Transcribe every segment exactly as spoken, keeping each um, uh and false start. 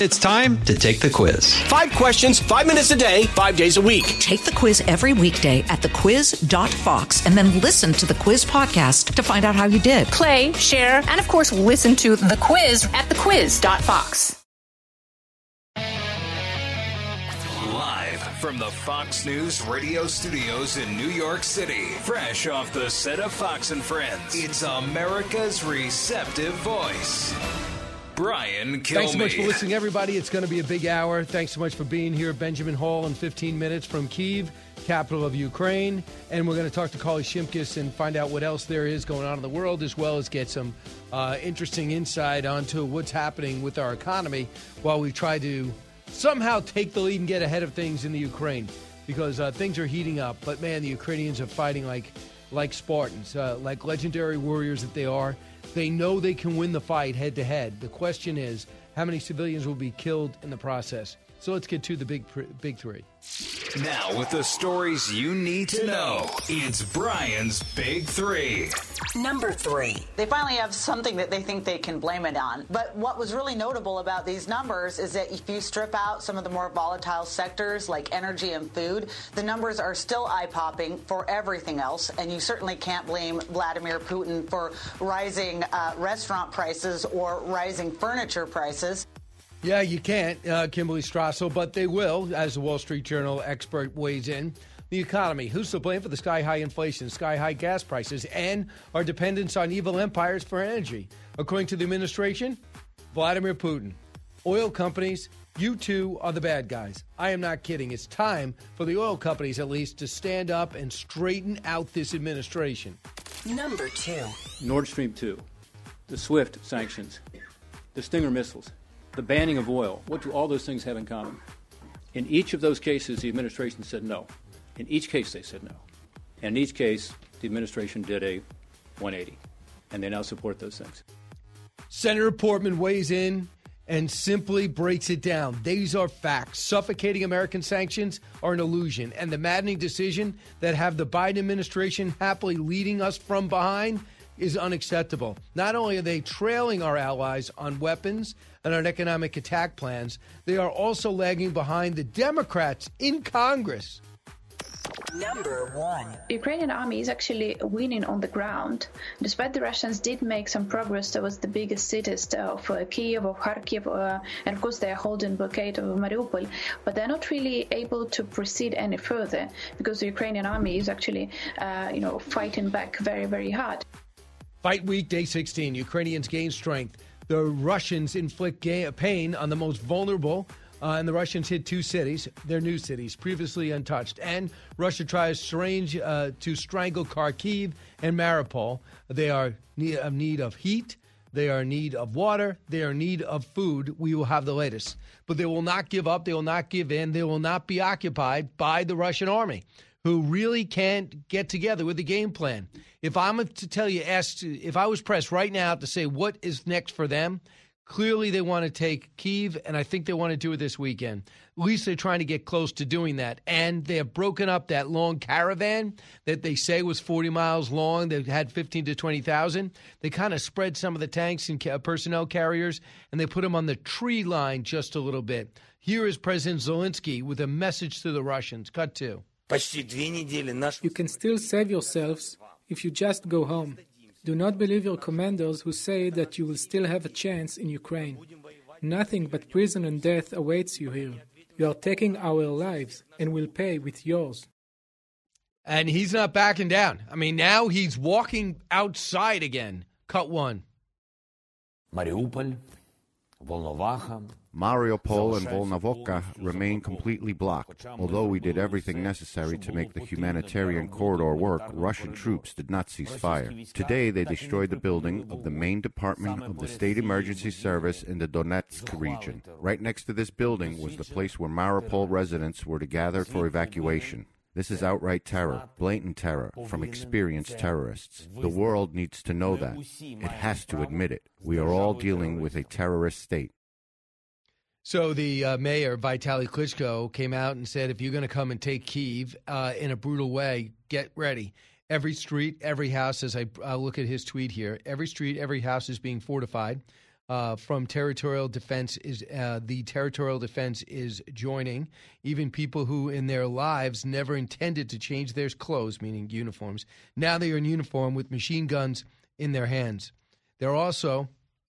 It's time to take the quiz. Five questions, five minutes a day, five days a week. Take the quiz every weekday at the quiz dot fox and then listen to the quiz podcast to find out how you did. Play, share, and of course, listen to the quiz at the quiz dot fox. Live from the Fox News radio studios in New York City, fresh off the set of Fox and Friends, it's America's receptive voice, Brian Kilmeade. Thanks so much for listening, everybody. It's going to be a big hour. Thanks so much for being here. Benjamin Hall in fifteen minutes from Kyiv, capital of Ukraine. And we're going to talk to Carly Shimkus and find out what else there is going on in the world, as well as get some uh, interesting insight onto what's happening with our economy while we try to somehow take the lead and get ahead of things in the Ukraine. Because uh, things are heating up. But, man, the Ukrainians are fighting like, like Spartans, uh, like legendary warriors that they are. They know they can win the fight head-to-head. The question is, how many civilians will be killed in the process? So let's get to the big big three. Now with the stories you need to know, it's Brian's Big Three. Number three. They finally have something that they think they can blame it on. But what was really notable about these numbers is that if you strip out some of the more volatile sectors like energy and food, the numbers are still eye-popping for everything else. And you certainly can't blame Vladimir Putin for rising uh, restaurant prices or rising furniture prices. Yeah, you can't, uh, Kimberly Strassel, but they will, as the Wall Street Journal expert weighs in. The economy. Who's to blame for the sky-high inflation, sky-high gas prices, and our dependence on evil empires for energy? According to the administration, Vladimir Putin. Oil companies, you two are the bad guys. I am not kidding. It's time for the oil companies, at least, to stand up and straighten out this administration. Number two. Nord Stream two, the SWIFT sanctions, the Stinger missiles, the banning of oil. What do all those things have in common? In each of those cases, the administration said no. In each case, they said no. And in each case, the administration did a one eighty, and they now support those things. Senator Portman weighs in and simply breaks it down. These are facts. Suffocating American sanctions are an illusion, and the maddening decision that have the Biden administration happily leading us from behind is unacceptable. Not only are they trailing our allies on weapons and on economic attack plans, they are also lagging behind the Democrats in Congress. Number one. The Ukrainian army is actually winning on the ground. Despite the Russians did make some progress towards the biggest cities of uh, Kyiv, of Kharkiv, uh, and of course they are holding blockade of Mariupol, but they're not really able to proceed any further because the Ukrainian army is actually, uh, you know, fighting back very, very hard. Fight week, day sixteen. Ukrainians gain strength. The Russians inflict ga- pain on the most vulnerable, uh, and the Russians hit two cities, their new cities, previously untouched. And Russia tries strange, uh, to strangle Kharkiv and Mariupol. They are need, of need of heat. They are in need of water. They are in need of food. We will have the latest. But they will not give up. They will not give in. They will not be occupied by the Russian army, who really can't get together with a game plan. If I'm to tell you, asked, if I was pressed right now to say what is next for them, clearly they want to take Kyiv, and I think they want to do it this weekend. At least they're trying to get close to doing that. And they have broken up that long caravan that they say was forty miles long. They had fifteen to twenty thousand. They kind of spread some of the tanks and personnel carriers, and they put them on the tree line just a little bit. Here is President Zelensky with a message to the Russians. Cut two. You can still save yourselves if you just go home. Do not believe your commanders who say that you will still have a chance in Ukraine. Nothing but prison and death awaits you here. You are taking our lives and will pay with yours. And he's not backing down. I mean, now he's walking outside again. Cut one. Mariupol, Volnovakha. Mariupol and Volnovakha remain completely blocked. Although we did everything necessary to make the humanitarian corridor work, Russian troops did not cease fire. Today, they destroyed the building of the main department of the State Emergency Service in the Donetsk region. Right next to this building was the place where Mariupol residents were to gather for evacuation. This is outright terror, blatant terror, from experienced terrorists. The world needs to know that. It has to admit it. We are all dealing with a terrorist state. So the uh, mayor, Vitaly Klitschko, came out and said, if you're going to come and take Kyiv uh, in a brutal way, get ready. Every street, every house, as I uh, look at his tweet here, every street, every house is being fortified. uh, from territorial defense is uh, the territorial defense is joining. Even people who in their lives never intended to change their clothes, meaning uniforms, now they are in uniform with machine guns in their hands. They're also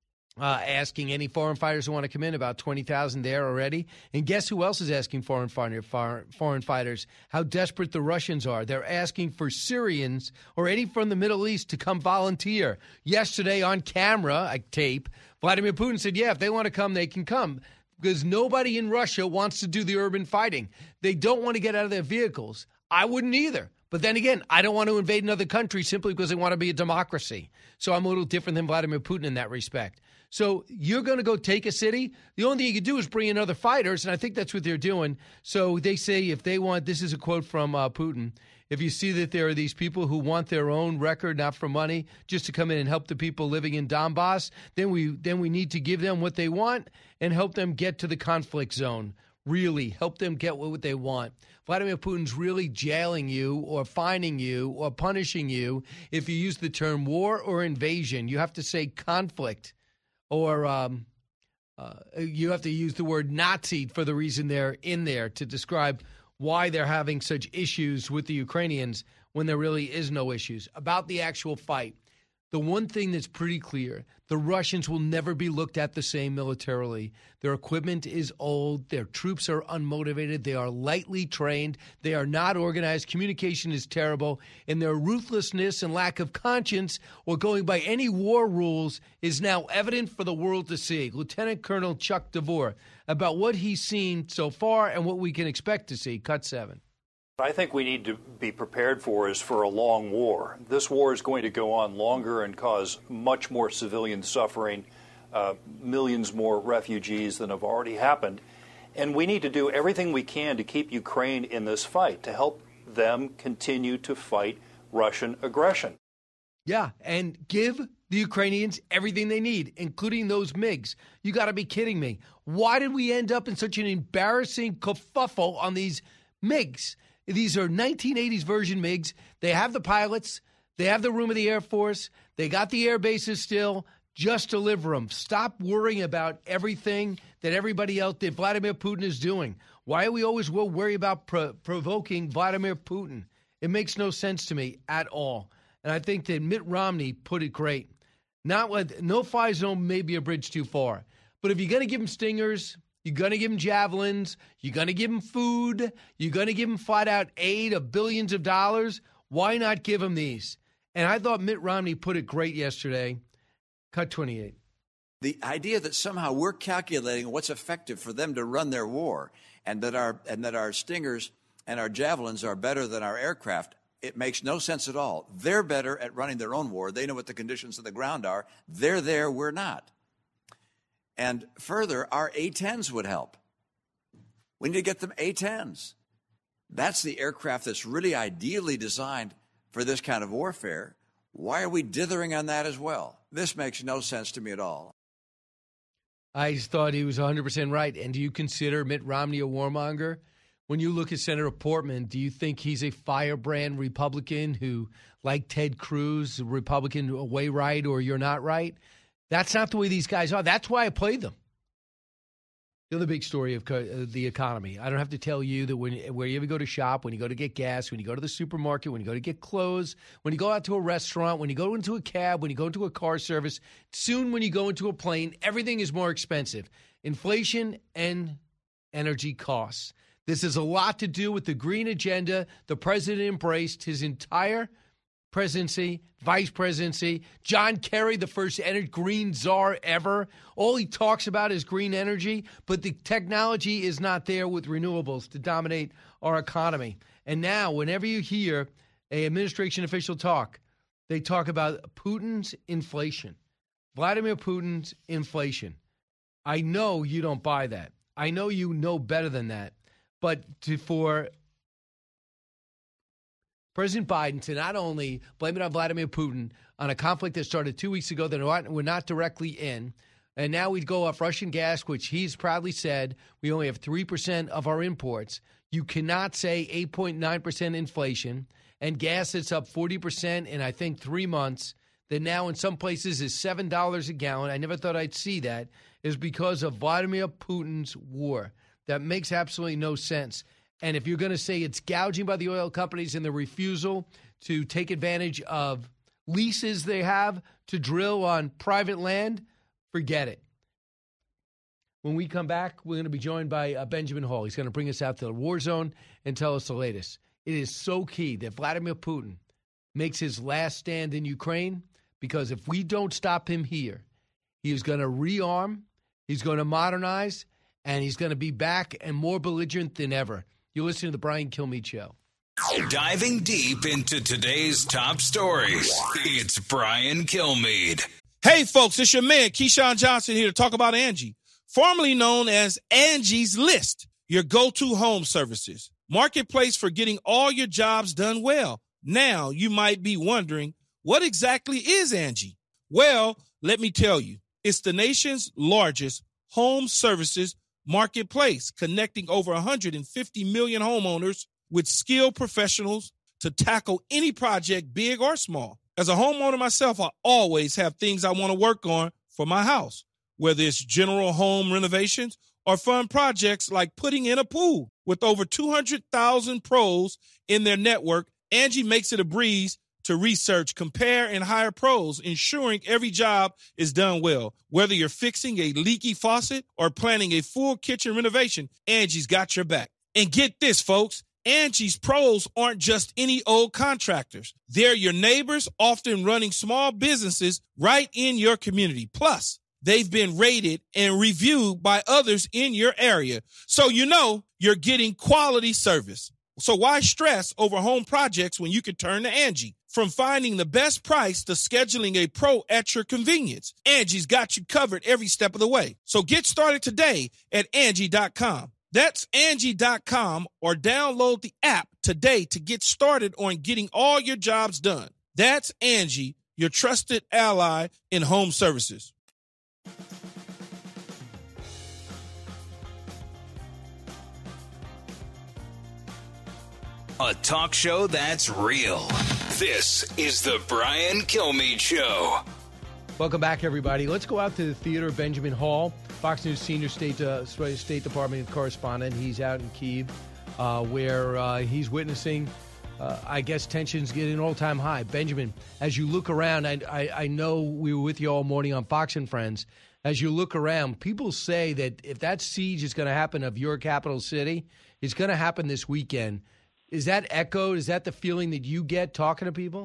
Uh, asking any foreign fighters who want to come in, about twenty thousand there already. And guess who else is asking foreign, fighter, foreign fighters how desperate the Russians are? They're asking for Syrians or any from the Middle East to come volunteer. Yesterday on camera, a tape, Vladimir Putin said, yeah, if they want to come, they can come. Because nobody in Russia wants to do the urban fighting. They don't want to get out of their vehicles. I wouldn't either. But then again, I don't want to invade another country simply because they want to be a democracy. So I'm a little different than Vladimir Putin in that respect. So you're going to go take a city? The only thing you can do is bring in other fighters, and I think that's what they're doing. So they say if they want, this is a quote from uh, Putin, if you see that there are these people who want their own record, not for money, just to come in and help the people living in Donbass, then we then we need to give them what they want and help them get to the conflict zone. Really, help them get what they want. Vladimir Putin's really jailing you or fining you or punishing you if you use the term war or invasion. You have to say conflict. Or um, uh, you have to use the word Nazi for the reason they're in there to describe why they're having such issues with the Ukrainians when there really is no issues. About the actual fight, the one thing that's pretty clear, the Russians will never be looked at the same militarily. Their equipment is old. Their troops are unmotivated. They are lightly trained. They are not organized. Communication is terrible. And their ruthlessness and lack of conscience or going by any war rules is now evident for the world to see. Lieutenant Colonel Chuck DeVore, about what he's seen so far and what we can expect to see. Cut seven. What I think we need to be prepared for is for a long war. This war is going to go on longer and cause much more civilian suffering, uh, millions more refugees than have already happened. And we need to do everything we can to keep Ukraine in this fight, to help them continue to fight Russian aggression. Yeah, and give the Ukrainians everything they need, including those MiGs. You got to be kidding me. Why did we end up in such an embarrassing kerfuffle on these MiGs? These are nineteen eighties version MiGs. They have the pilots. They have the room of the Air Force. They got the air bases still. Just deliver them. Stop worrying about everything that everybody else, that Vladimir Putin is doing. Why are we always will worry about pro- provoking Vladimir Putin? It makes no sense to me at all. And I think that Mitt Romney put it great. Not with no-fly zone may be a bridge too far. But if you're going to give them stingers, you're going to give them javelins, you're going to give them food, you're going to give them flat-out aid of billions of dollars, why not give them these? And I thought Mitt Romney put it great yesterday. Cut twenty-eight. The idea that somehow we're calculating what's effective for them to run their war and that our and that our stingers and our javelins are better than our aircraft, it makes no sense at all. They're better at running their own war. They know what the conditions of the ground are. They're there, we're not. And further, our A tens would help. We need to get them A tens. That's the aircraft that's really ideally designed for this kind of warfare. Why are we dithering on that as well? This makes no sense to me at all. I thought he was one hundred percent right. And do you consider Mitt Romney a warmonger? When you look at Senator Portman, do you think he's a firebrand Republican who, like Ted Cruz, a Republican way right or you're not right? That's not the way these guys are. That's why I played them. The other big story of co- the economy. I don't have to tell you that when where you ever go to shop, when you go to get gas, when you go to the supermarket, when you go to get clothes, when you go out to a restaurant, when you go into a cab, when you go into a car service, soon when you go into a plane, everything is more expensive. Inflation and energy costs. This has a lot to do with the green agenda the president embraced his entire presidency, vice presidency. John Kerry, the first green czar ever. All he talks about is green energy, but the technology is not there with renewables to dominate our economy. And now, whenever you hear an administration official talk, they talk about Putin's inflation, Vladimir Putin's inflation. I know you don't buy that. I know you know better than that. But to, for President Biden to not only blame it on Vladimir Putin on a conflict that started two weeks ago that we're not directly in, and now we'd go off Russian gas, which he's proudly said we only have three percent of our imports. You cannot say eight point nine percent inflation and gas that's up forty percent in, I think, three months. that now in some places is seven dollars a gallon, I never thought I'd see that, is because of Vladimir Putin's war. That makes absolutely no sense. And if you're going to say it's gouging by the oil companies and the refusal to take advantage of leases they have to drill on private land, forget it. When we come back, we're going to be joined by uh, Benjamin Hall. He's going to bring us out to the war zone and tell us the latest. It is so key that Vladimir Putin makes his last stand in Ukraine, because if we don't stop him here, he is going to rearm, he's going to modernize, and he's going to be back and more belligerent than ever. You're listening to the Brian Kilmeade Show. Diving deep into today's top stories, it's Brian Kilmeade. Hey, folks, it's your man, Keyshawn Johnson, here to talk about Angie, formerly known as Angie's List, your go-to home services marketplace for getting all your jobs done well. Now, you might be wondering, what exactly is Angie? Well, let me tell you, it's the nation's largest home services marketplace, connecting over one hundred fifty million homeowners with skilled professionals to tackle any project, big or small. As a homeowner myself, I always have things I want to work on for my house, whether it's general home renovations or fun projects like putting in a pool. With over two hundred thousand pros in their network, Angie makes it a breeze to research, compare, and hire pros, ensuring every job is done well. Whether you're fixing a leaky faucet or planning a full kitchen renovation, Angie's got your back. And get this, folks, Angie's pros aren't just any old contractors. They're your neighbors, often running small businesses right in your community. Plus, they've been rated and reviewed by others in your area, so you know you're getting quality service. So why stress over home projects when you can turn to Angie? From finding the best price to scheduling a pro at your convenience, Angie's got you covered every step of the way. So get started today at Angie dot com. That's Angie dot com, or download the app today to get started on getting all your jobs done. That's Angie, your trusted ally in home services. A talk show that's real. This is the Brian Kilmeade Show. Welcome back, everybody. Let's go out to the theater. Benjamin Hall, Fox News senior State uh, State Department correspondent. He's out in Kyiv, uh, where uh, he's witnessing, uh, I guess, tensions getting an all-time high. Benjamin, as you look around, I, I, I know we were with you all morning on Fox and Friends. As you look around, people say that if that siege is going to happen of your capital city, it's going to happen this weekend. Is that echoed? Is that the feeling that you get talking to people?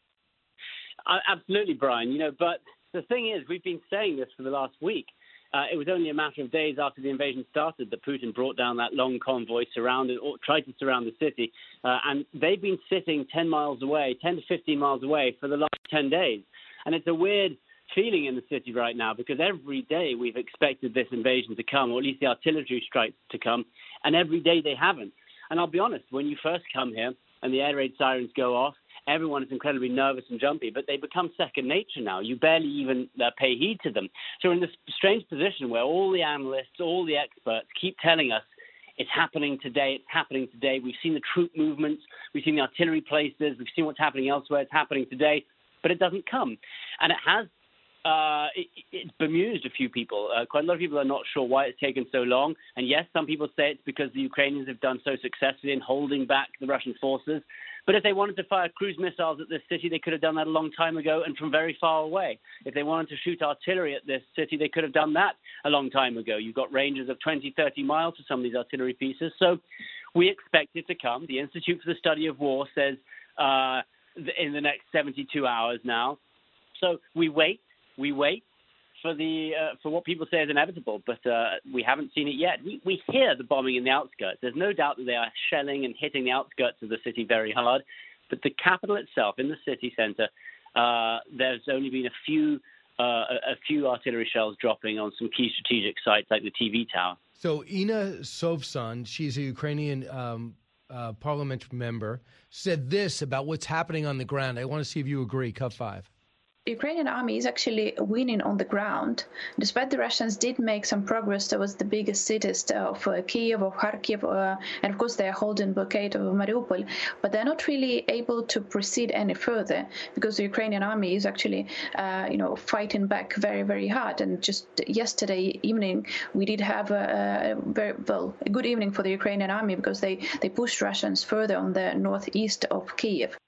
Uh, absolutely, Brian. You know, but the thing is, we've been saying this for the last week. Uh, it was only a matter of days after the invasion started that Putin brought down that long convoy, surrounded or tried to surround the city, uh, and they've been sitting ten miles away, ten to fifteen miles away for the last ten days. And it's a weird feeling in the city right now, because every day we've expected this invasion to come, or at least the artillery strikes to come, and every day they haven't. And I'll be honest, when you first come here and the air raid sirens go off, everyone is incredibly nervous and jumpy, but they become second nature now. You barely even uh, pay heed to them. So we're in this strange position where all the analysts, all the experts keep telling us it's happening today, it's happening today. We've seen the troop movements, we've seen the artillery places, we've seen what's happening elsewhere, it's happening today, but it doesn't come. And it has Uh, it, it's bemused a few people. Uh, quite a lot of people are not sure why it's taken so long. And yes, some people say it's because the Ukrainians have done so successfully in holding back the Russian forces. But if they wanted to fire cruise missiles at this city, they could have done that a long time ago and from very far away. If they wanted to shoot artillery at this city, they could have done that a long time ago. You've got ranges of twenty, thirty miles for some of these artillery pieces. So we expect it to come. The Institute for the Study of War says uh, in the next seventy-two hours now. So we wait. We wait for the uh, for what people say is inevitable, but uh, we haven't seen it yet. We, we hear the bombing in the outskirts. There's no doubt that they are shelling and hitting the outskirts of the city very hard, but the capital itself, in the city center, uh, there's only been a few uh, a, a few artillery shells dropping on some key strategic sites like the T V tower. So Inna Sovsun, she's a Ukrainian um, uh, parliament member, said this about what's happening on the ground. I want to see if you agree. Cut five. Ukrainian army is actually winning on the ground. Despite the Russians did make some progress towards the biggest cities of uh, Kiev, of Kharkiv, uh, and of course they are holding blockade of Mariupol, but they're not really able to proceed any further because the Ukrainian army is actually, uh, you know, fighting back very, very hard. And just yesterday evening, we did have a, a very well a good evening for the Ukrainian army because they they pushed Russians further on the northeast of Kiev.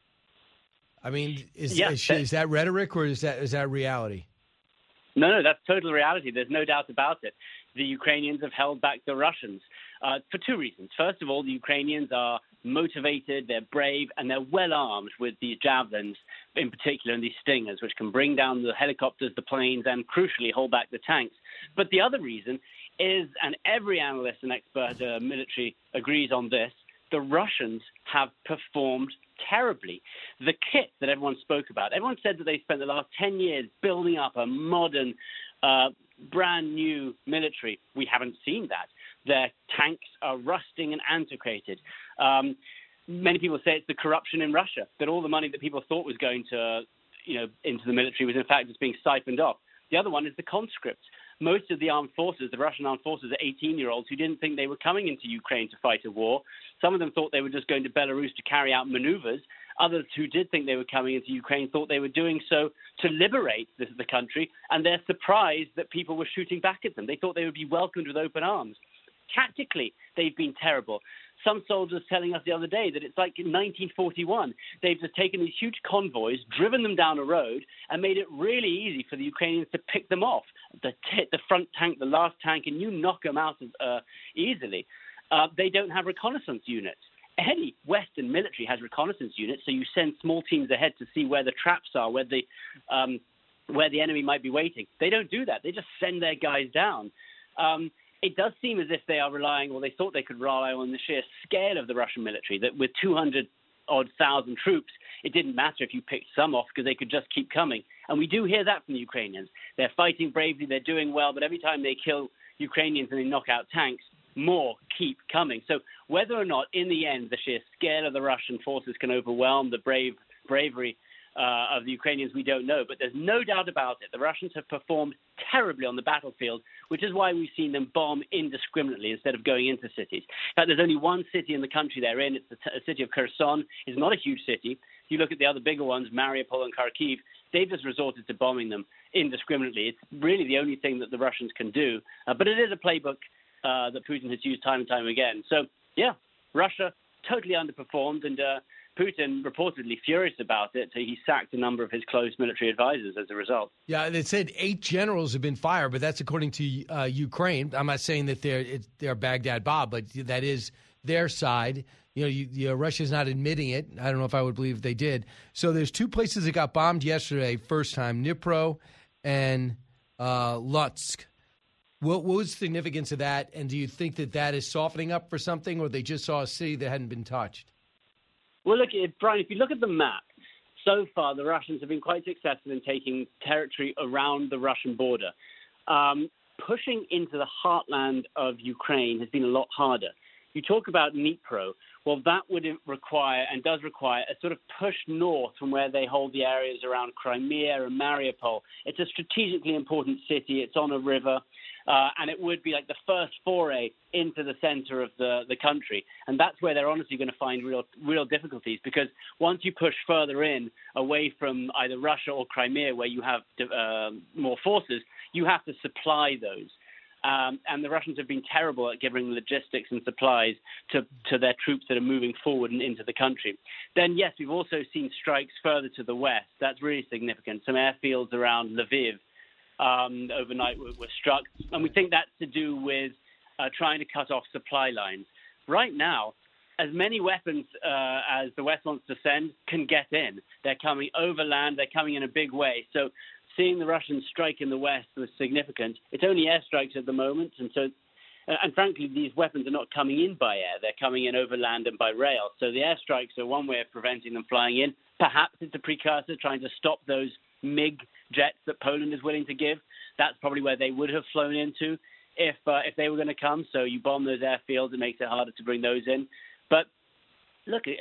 I mean, is, Yeah, is, that- is that rhetoric or is that is that reality? No, no, that's total reality. There's no doubt about it. The Ukrainians have held back the Russians uh, for two reasons. First of all, the Ukrainians are motivated, they're brave, and they're well armed with these javelins, in particular, and these Stingers, which can bring down the helicopters, the planes, and crucially hold back the tanks. But the other reason is, and every analyst and expert uh, military agrees on this, the Russians have performed terribly. The kit that everyone spoke about, everyone said that they spent the last ten years building up a modern, uh, brand new military. We haven't seen that. Their tanks are rusting and antiquated. Um, many people say it's the corruption in Russia, that all the money that people thought was going to, you know, into the military was in fact just being siphoned off. The other one is the conscripts. Most of the armed forces, the Russian armed forces, are eighteen-year-olds who didn't think they were coming into Ukraine to fight a war. Some of them thought they were just going to Belarus to carry out maneuvers. Others who did think they were coming into Ukraine thought they were doing so to liberate the, the country, and they're surprised that people were shooting back at them. They thought they would be welcomed with open arms. Tactically, they've been terrible. Some soldiers telling us the other day that it's like in nineteen forty-one. They've just taken these huge convoys, driven them down a road, and made it really easy for the Ukrainians to pick them off. The, t- the front tank, the last tank, and you knock them out uh, easily. Uh, they don't have reconnaissance units. Any Western military has reconnaissance units, so you send small teams ahead to see where the traps are, where the um, where the enemy might be waiting. They don't do that. They just send their guys down. Um, It does seem as if they are relying, or they thought they could rely on the sheer scale of the Russian military, that with two hundred odd thousand troops, it didn't matter if you picked some off because they could just keep coming. And we do hear that from the Ukrainians. They're fighting bravely, they're doing well, but every time they kill Ukrainians and they knock out tanks, more keep coming. So whether or not, in the end, the sheer scale of the Russian forces can overwhelm the brave bravery Uh, of the Ukrainians, we don't know. But there's no doubt about it. The Russians have performed terribly on the battlefield, which is why we've seen them bomb indiscriminately instead of going into cities. In fact, there's only one city in the country they're in. It's the t- city of Kherson. It's not a huge city. If you look at the other bigger ones, Mariupol and Kharkiv, they've just resorted to bombing them indiscriminately. It's really the only thing that the Russians can do. Uh, but it is a playbook uh, that Putin has used time and time again. So, yeah, Russia totally underperformed, and uh, Putin reportedly furious about it. He sacked a number of his close military advisors as a result. Yeah, they said eight generals have been fired, but that's according to uh, Ukraine. I'm not saying that they're it, they're Baghdad Bob, but that is their side. You know, you, you know, Russia's not admitting it. I don't know if I would believe they did. So there's two places that got bombed yesterday, first time, Dnipro and uh, Lutsk. What, what was the significance of that, and do you think that that is softening up for something, or they just saw a city that hadn't been touched? Well, look, Brian, if you look at the map, so far the Russians have been quite successful in taking territory around the Russian border. Um, pushing into the heartland of Ukraine has been a lot harder. You talk about Dnipro. Well, that would require and does require a sort of push north from where they hold the areas around Crimea and Mariupol. It's a strategically important city. It's on a river. Uh, and it would be like the first foray into the center of the, the country. And that's where they're honestly going to find real real difficulties, because once you push further in, away from either Russia or Crimea, where you have uh, more forces, you have to supply those. Um, and the Russians have been terrible at giving logistics and supplies to, to their troops that are moving forward and into the country. Then, yes, we've also seen strikes further to the west. That's really significant. Some airfields around Lviv Um, overnight were, were struck, and we think that's to do with uh, trying to cut off supply lines. Right now, as many weapons uh, as the West wants to send can get in. They're coming overland, they're coming in a big way. So seeing the Russians strike in the West was significant. It's only airstrikes at the moment, and so, uh, and frankly, these weapons are not coming in by air. They're coming in overland and by rail. So the airstrikes are one way of preventing them flying in. Perhaps it's a precursor trying to stop those MiG jets that Poland is willing to give. That's probably where they would have flown into if uh, if they were going to come. So you bomb those airfields, it makes it harder to bring those in. But look, it,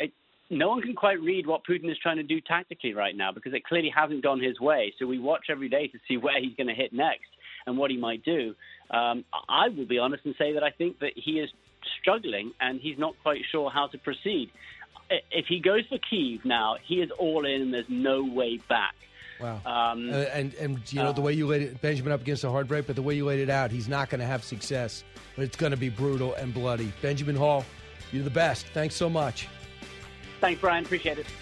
no one can quite read what Putin is trying to do tactically right now because it clearly hasn't gone his way. So we watch every day to see where he's going to hit next and what he might do. Um, I will be honest and say that I think that he is struggling and he's not quite sure how to proceed. If he goes for Kyiv now, he is all in and there's no way back. Wow. Um, uh, and, and, you know, the way you laid it, Benjamin up against a hard break, but the way you laid it out, he's not going to have success. But it's going to be brutal and bloody. Benjamin Hall, you're the best. Thanks so much. Thanks, Brian. Appreciate it.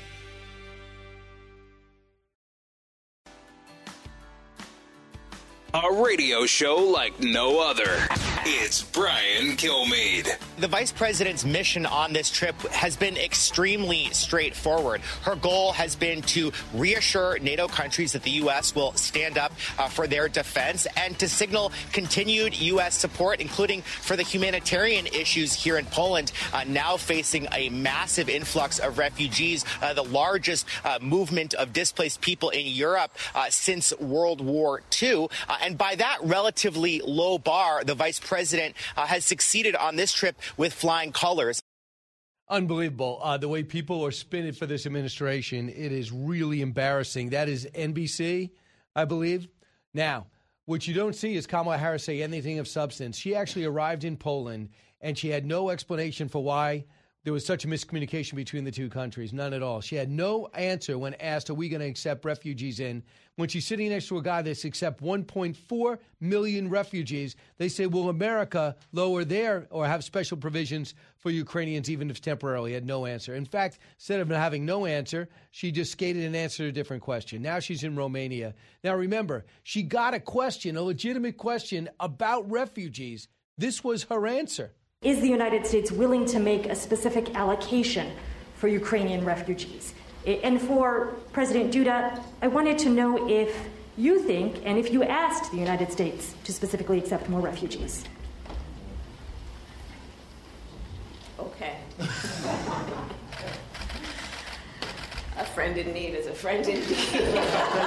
A radio show like no other. It's Brian Kilmeade. The vice president's mission on this trip has been extremely straightforward. Her goal has been to reassure NATO countries that the U S will stand up uh, for their defense and to signal continued U S support, including for the humanitarian issues here in Poland, uh, now facing a massive influx of refugees, uh, the largest uh, movement of displaced people in Europe uh, since World War Two. Uh, and by that relatively low bar, the vice president uh, has succeeded on this trip with flying colors. Unbelievable. Uh, the way people are spinning for this administration, it is really embarrassing. That is N B C, I believe. Now, what you don't see is Kamala Harris say anything of substance. She actually arrived in Poland, and she had no explanation for why there was such a miscommunication between the two countries. None at all. She had no answer when asked, are we going to accept refugees in? When she's sitting next to a guy that's accept one point four million refugees, they say, will America lower their or have special provisions for Ukrainians, even if temporarily? Had no answer. In fact, instead of having no answer, she just skated and answered a different question. Now she's in Romania. Now remember, she got a question, a legitimate question about refugees. This was her answer. Is the United States willing to make a specific allocation for Ukrainian refugees? And for President Duda, I wanted to know if you think, and if you asked the United States to specifically accept more refugees. Okay. A friend in need is a friend in need.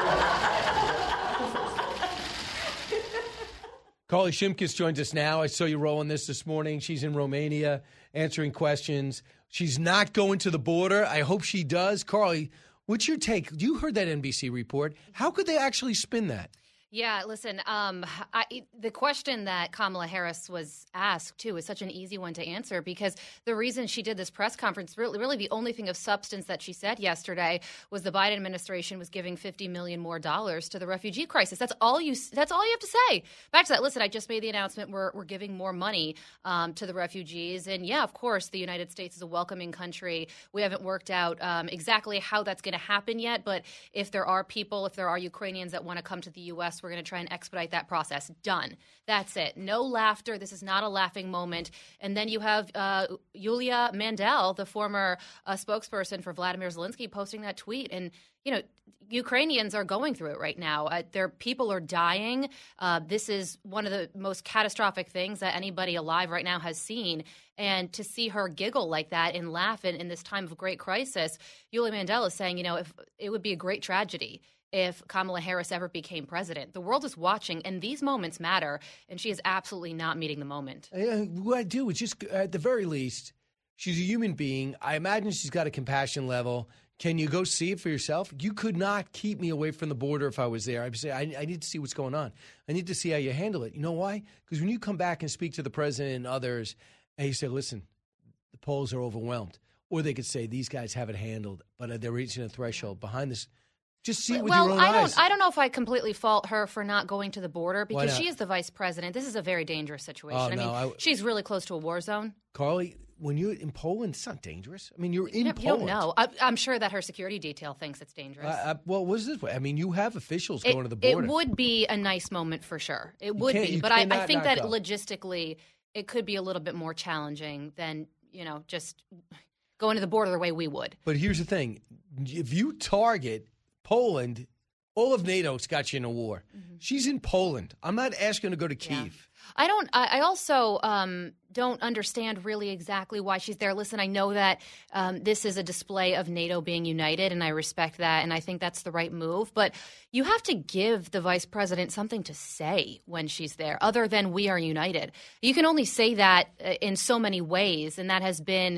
Carly Shimkus joins us now. I saw you rolling this this morning. She's in Romania answering questions. She's not going to the border. I hope she does. Carly, what's your take? You heard that N B C report. How could they actually spin that? Yeah, listen, um, I, the question that Kamala Harris was asked, too, is such an easy one to answer because the reason she did this press conference, really, really the only thing of substance that she said yesterday was the Biden administration was giving fifty million dollars more dollars to the refugee crisis. That's all you That's all you have to say. Back to that, listen, I just made the announcement we're, we're giving more money um, to the refugees. And, yeah, of course, the United States is a welcoming country. We haven't worked out um, exactly how that's going to happen yet. But if there are people, if there are Ukrainians that want to come to the U S, we're going to try and expedite that process. Done. That's it. No laughter. This is not a laughing moment. And then you have uh, Yulia Mandel, the former uh, spokesperson for Vladimir Zelensky, posting that tweet. And, you know, Ukrainians are going through it right now. Uh, their people are dying. Uh, this is one of the most catastrophic things that anybody alive right now has seen. And to see her giggle like that and laugh in, in this time of great crisis, Yulia Mandel is saying, you know, if it would be a great tragedy if Kamala Harris ever became president. The world is watching, and these moments matter, and she is absolutely not meeting the moment. Uh, what I do is just, at the very least, she's a human being. I imagine she's got a compassion level. Can you go see it for yourself? You could not keep me away from the border if I was there. I'd say, I, I need to see what's going on. I need to see how you handle it. You know why? Because when you come back and speak to the president and others, and you say, listen, the polls are overwhelmed. Or they could say, these guys have it handled, but they're reaching a threshold. Behind this, just see it with well, your own I eyes. Don't, I don't know if I completely fault her for not going to the border Why because not? she is the vice president. This is a very dangerous situation. Oh, I mean, no, I- she's really close to a war zone. Carly, when you're in Poland, it's not dangerous. I mean, you're in You Poland. don't know. I, I'm sure that her security detail thinks it's dangerous. I, I, well, what is this? I mean, you have officials It, going to the border. it would be a nice moment for sure. It would can't- be. you But I, I cannot think not that go. logistically, it could be a little bit more challenging than, you know, just going to the border the way we would. But here's the thing. If you target Poland, all of NATO's got you in a war. Mm-hmm. She's in Poland. I'm not asking her to go to Kyiv. I don't. I I also um, don't understand really exactly why she's there. Listen, I know that um, this is a display of NATO being united, and I respect that, and I think that's the right move. But you have to give the vice president something to say when she's there, other than "We are united." You can only say that uh, in so many ways, and that has been,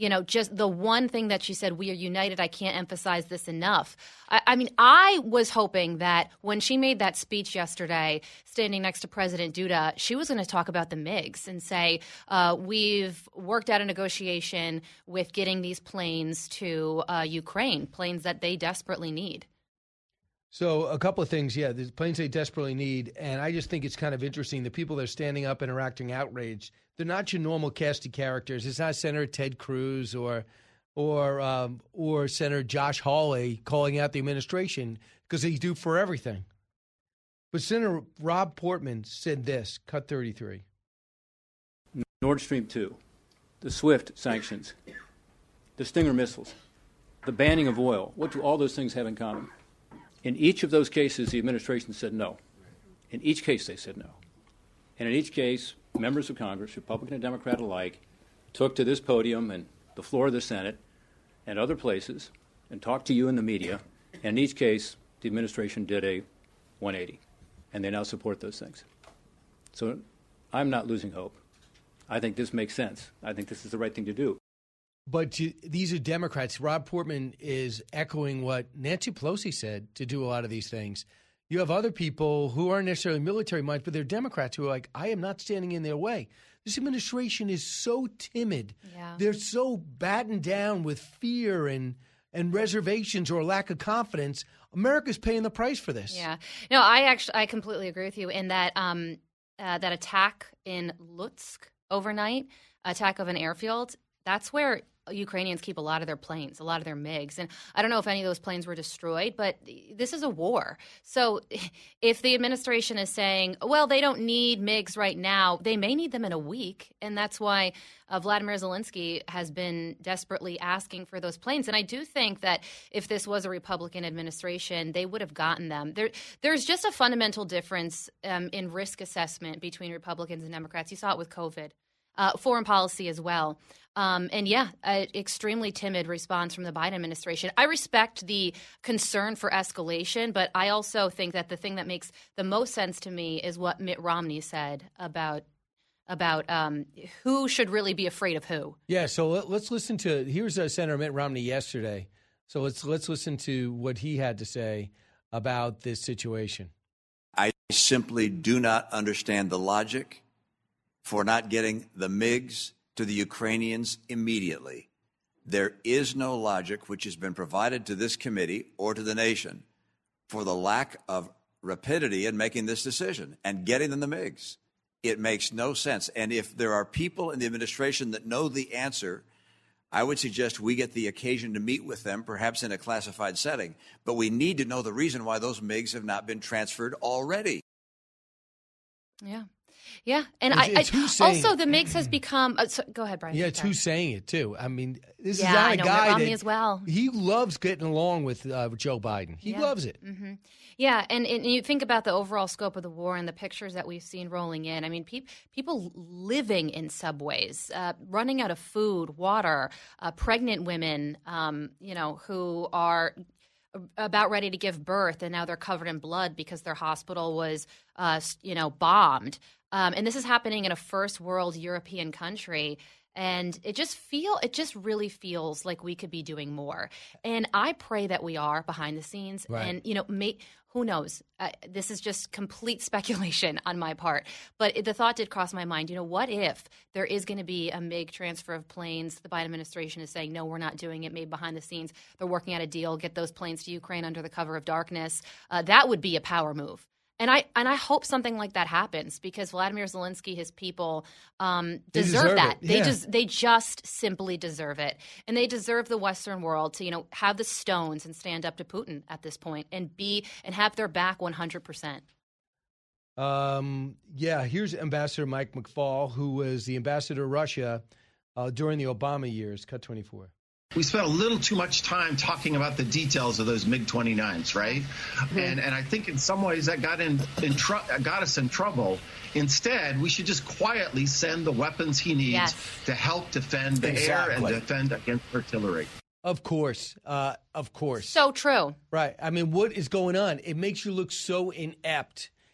You know, just the one thing that she said, we are united. I can't emphasize this enough. I, I mean, I was hoping that when she made that speech yesterday, standing next to President Duda, she was going to talk about the MiGs and say, uh, we've worked out a negotiation with getting these planes to uh, Ukraine, planes that they desperately need. So a couple of things, yeah, the planes they desperately need, and I just think it's kind of interesting. The people that are standing up and are acting outraged, they're not your normal cast of characters. It's not Senator Ted Cruz or or um, or Senator Josh Hawley calling out the administration because they do for everything. But Senator Rob Portman said this, cut thirty-three. Nord Stream two, the SWIFT sanctions, the Stinger missiles, the banning of oil. What do all those things have in common? In each of those cases, the administration said no. In each case, they said no. And in each case, members of Congress, Republican and Democrat alike, took to this podium and the floor of the Senate and other places and talked to you in the media. And in each case, the administration did a one eighty. And they now support those things. So I'm not losing hope. I think this makes sense. I think this is the right thing to do. But to, these are Democrats. Rob Portman is echoing what Nancy Pelosi said to do a lot of these things. You have other people who aren't necessarily military minds, but they're Democrats who are like, I am not standing in their way. This administration is so timid. Yeah. They're so battened down with fear and and reservations or lack of confidence. America's paying the price for this. Yeah. No, I actually I completely agree with you in that um, uh, that attack in Lutsk overnight, attack of an airfield, that's where Ukrainians keep a lot of their planes, a lot of their MiGs. And I don't know if any of those planes were destroyed, but this is a war. So if the administration is saying, well, they don't need MiGs right now, they may need them in a week. And that's why uh, Vladimir Zelensky has been desperately asking for those planes. And I do think that if this was a Republican administration, they would have gotten them. There, there's just a fundamental difference um, in risk assessment between Republicans and Democrats. You saw it with COVID. Uh, foreign policy as well. Um, and yeah, an extremely timid response from the Biden administration. I respect the concern for escalation, but I also think that the thing that makes the most sense to me is what Mitt Romney said about about um, who should really be afraid of who. Yeah, so let, let's listen to, here's uh, Senator Mitt Romney yesterday. So let's let's listen to what he had to say about this situation. I simply do not understand the logic for not getting the MiGs to the Ukrainians immediately. There is no logic which has been provided to this committee or to the nation for the lack of rapidity in making this decision and getting them the MiGs. It makes no sense. And if there are people in the administration that know the answer, I would suggest we get the occasion to meet with them, perhaps in a classified setting. But we need to know the reason why those MiGs have not been transferred already. Yeah. Yeah, and It's- I, it's I who's saying also it. the mix has become. Uh, so, go ahead, Brian. Yeah, it's Sorry. who's saying it, too. I mean, this Yeah, is not I a know, guy Mitt Romney that, as well. He loves getting along with uh, Joe Biden. He Yeah. loves it. Mm-hmm. Yeah, and, and you think about the overall scope of the war and the pictures that we've seen rolling in. I mean, pe- people living in subways, uh, running out of food, water, uh, pregnant women, um, you know, who are about ready to give birth, and now they're covered in blood because their hospital was, uh, you know, bombed. Um, and this is happening in a first world European country. And it just feel it just really feels like we could be doing more. And I pray that we are behind the scenes. Right. And, you know, may, who knows? Uh, this is just complete speculation on my part. But it, the thought did cross my mind, you know, what if there is going to be a MiG transfer of planes? The Biden administration is saying, no, we're not doing it. Maybe behind the scenes, they're working out a deal, get those planes to Ukraine under the cover of darkness. Uh, that would be a power move. And I and I hope something like that happens because Vladimir Zelensky, his people, um, They deserve, deserve that. it. They Yeah. just they just simply deserve it, and they deserve the Western world to you know have the stones and stand up to Putin at this point and be and have their back one hundred percent. Um, yeah, here's Ambassador Mike McFaul, who was the ambassador to Russia uh, during the Obama years. Cut twenty-four. We spent a little too much time talking about the details of those MiG twenty-nines, right? Mm-hmm. And and I think in some ways that got in, in tr- got us in trouble. Instead, we should just quietly send the weapons he needs Yes. to help defend the Exactly. air and defend against artillery. Of course. Uh, of course. So true. Right. I mean, what is going on? It makes you look so inept.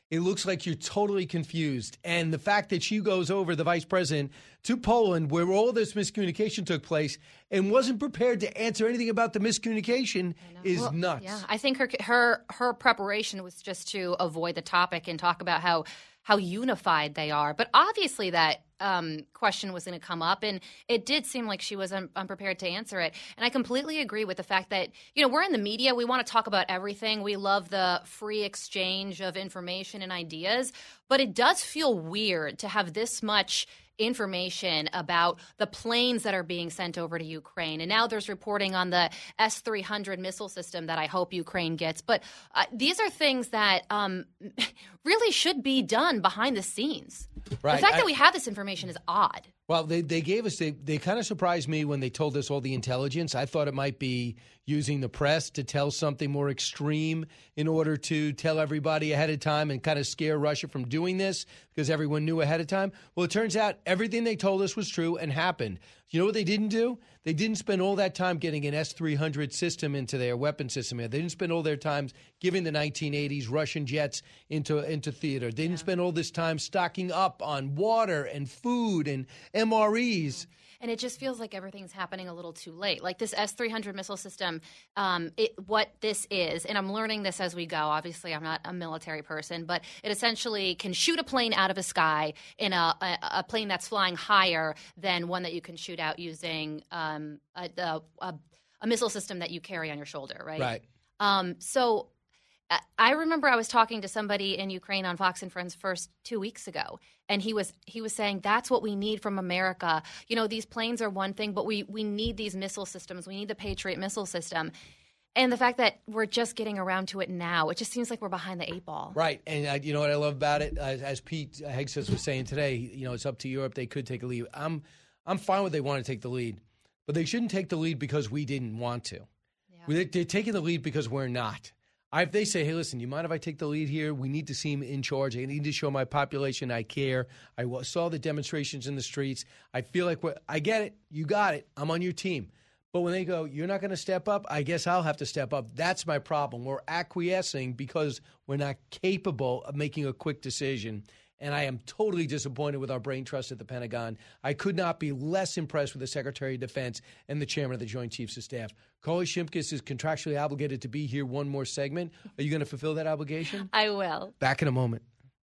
it looks like you're totally confused. And the fact that she goes over, the vice president, to Poland, where all this miscommunication took place, and wasn't prepared to answer anything about the miscommunication is Well, nuts. Yeah, I think her her her preparation was just to avoid the topic and talk about how how unified they are. But obviously that um, question was going to come up, and it did seem like she was un- unprepared to answer it. And I completely agree with the fact that, you know, we're in the media. We want to talk about everything. We love the free exchange of information and ideas. But it does feel weird to have this much information about the planes that are being sent over to Ukraine. And now there's reporting on the S three hundred missile system that I hope Ukraine gets. But uh, these are things that um, really should be done behind the scenes. Right. The fact I- that we have this information is odd. Well, they, they gave us, they, they kind of surprised me when they told us all the intelligence. I thought it might be using the press to tell something more extreme in order to tell everybody ahead of time and kind of scare Russia from doing this because everyone knew ahead of time. Well, it turns out everything they told us was true and happened. You know what they didn't do? They didn't spend all that time getting an S three hundred system into their weapon system. They didn't spend all their time giving the nineteen eighties Russian jets into into theater. They didn't spend all this time stocking up on water and food and M R Es. And it just feels like everything's happening a little too late. Like this S three hundred missile system, um, it, what this is, and I'm learning this as we go. Obviously, I'm not a military person, but it essentially can shoot a plane out of the sky in a, a, a plane that's flying higher than one that you can shoot out using um, a, a, a, a missile system that you carry on your shoulder, right? Right. Um, so I- I remember I was talking to somebody in Ukraine on Fox and Friends first two weeks ago, and he was he was saying that's what we need from America. You know, these planes are one thing, but we we need these missile systems. We need the Patriot missile system. And the fact that we're just getting around to it now, it just seems like we're behind the eight ball. Right. And uh, you know what I love about it? As, as Pete Hegseth was saying today, you know, it's up to Europe. They could take a lead. I'm I'm fine with they want to take the lead, but they shouldn't take the lead because we didn't want to. Yeah. They're taking the lead because we're not. I, if they say, hey, listen, you mind if I take the lead here? We need to seem in charge. I need to show my population I care. I w- saw the demonstrations in the streets. I feel like we're, I get it. You got it. I'm on your team. But when they go, you're not going to step up, I guess I'll have to step up. That's my problem. We're acquiescing because we're not capable of making a quick decision. And I am totally disappointed with our brain trust at the Pentagon. I could not be less impressed with the Secretary of Defense and the Chairman of the Joint Chiefs of Staff. Carly Shimkus is contractually obligated to be here one more segment. Are you going to fulfill that obligation? I will. Back in a moment.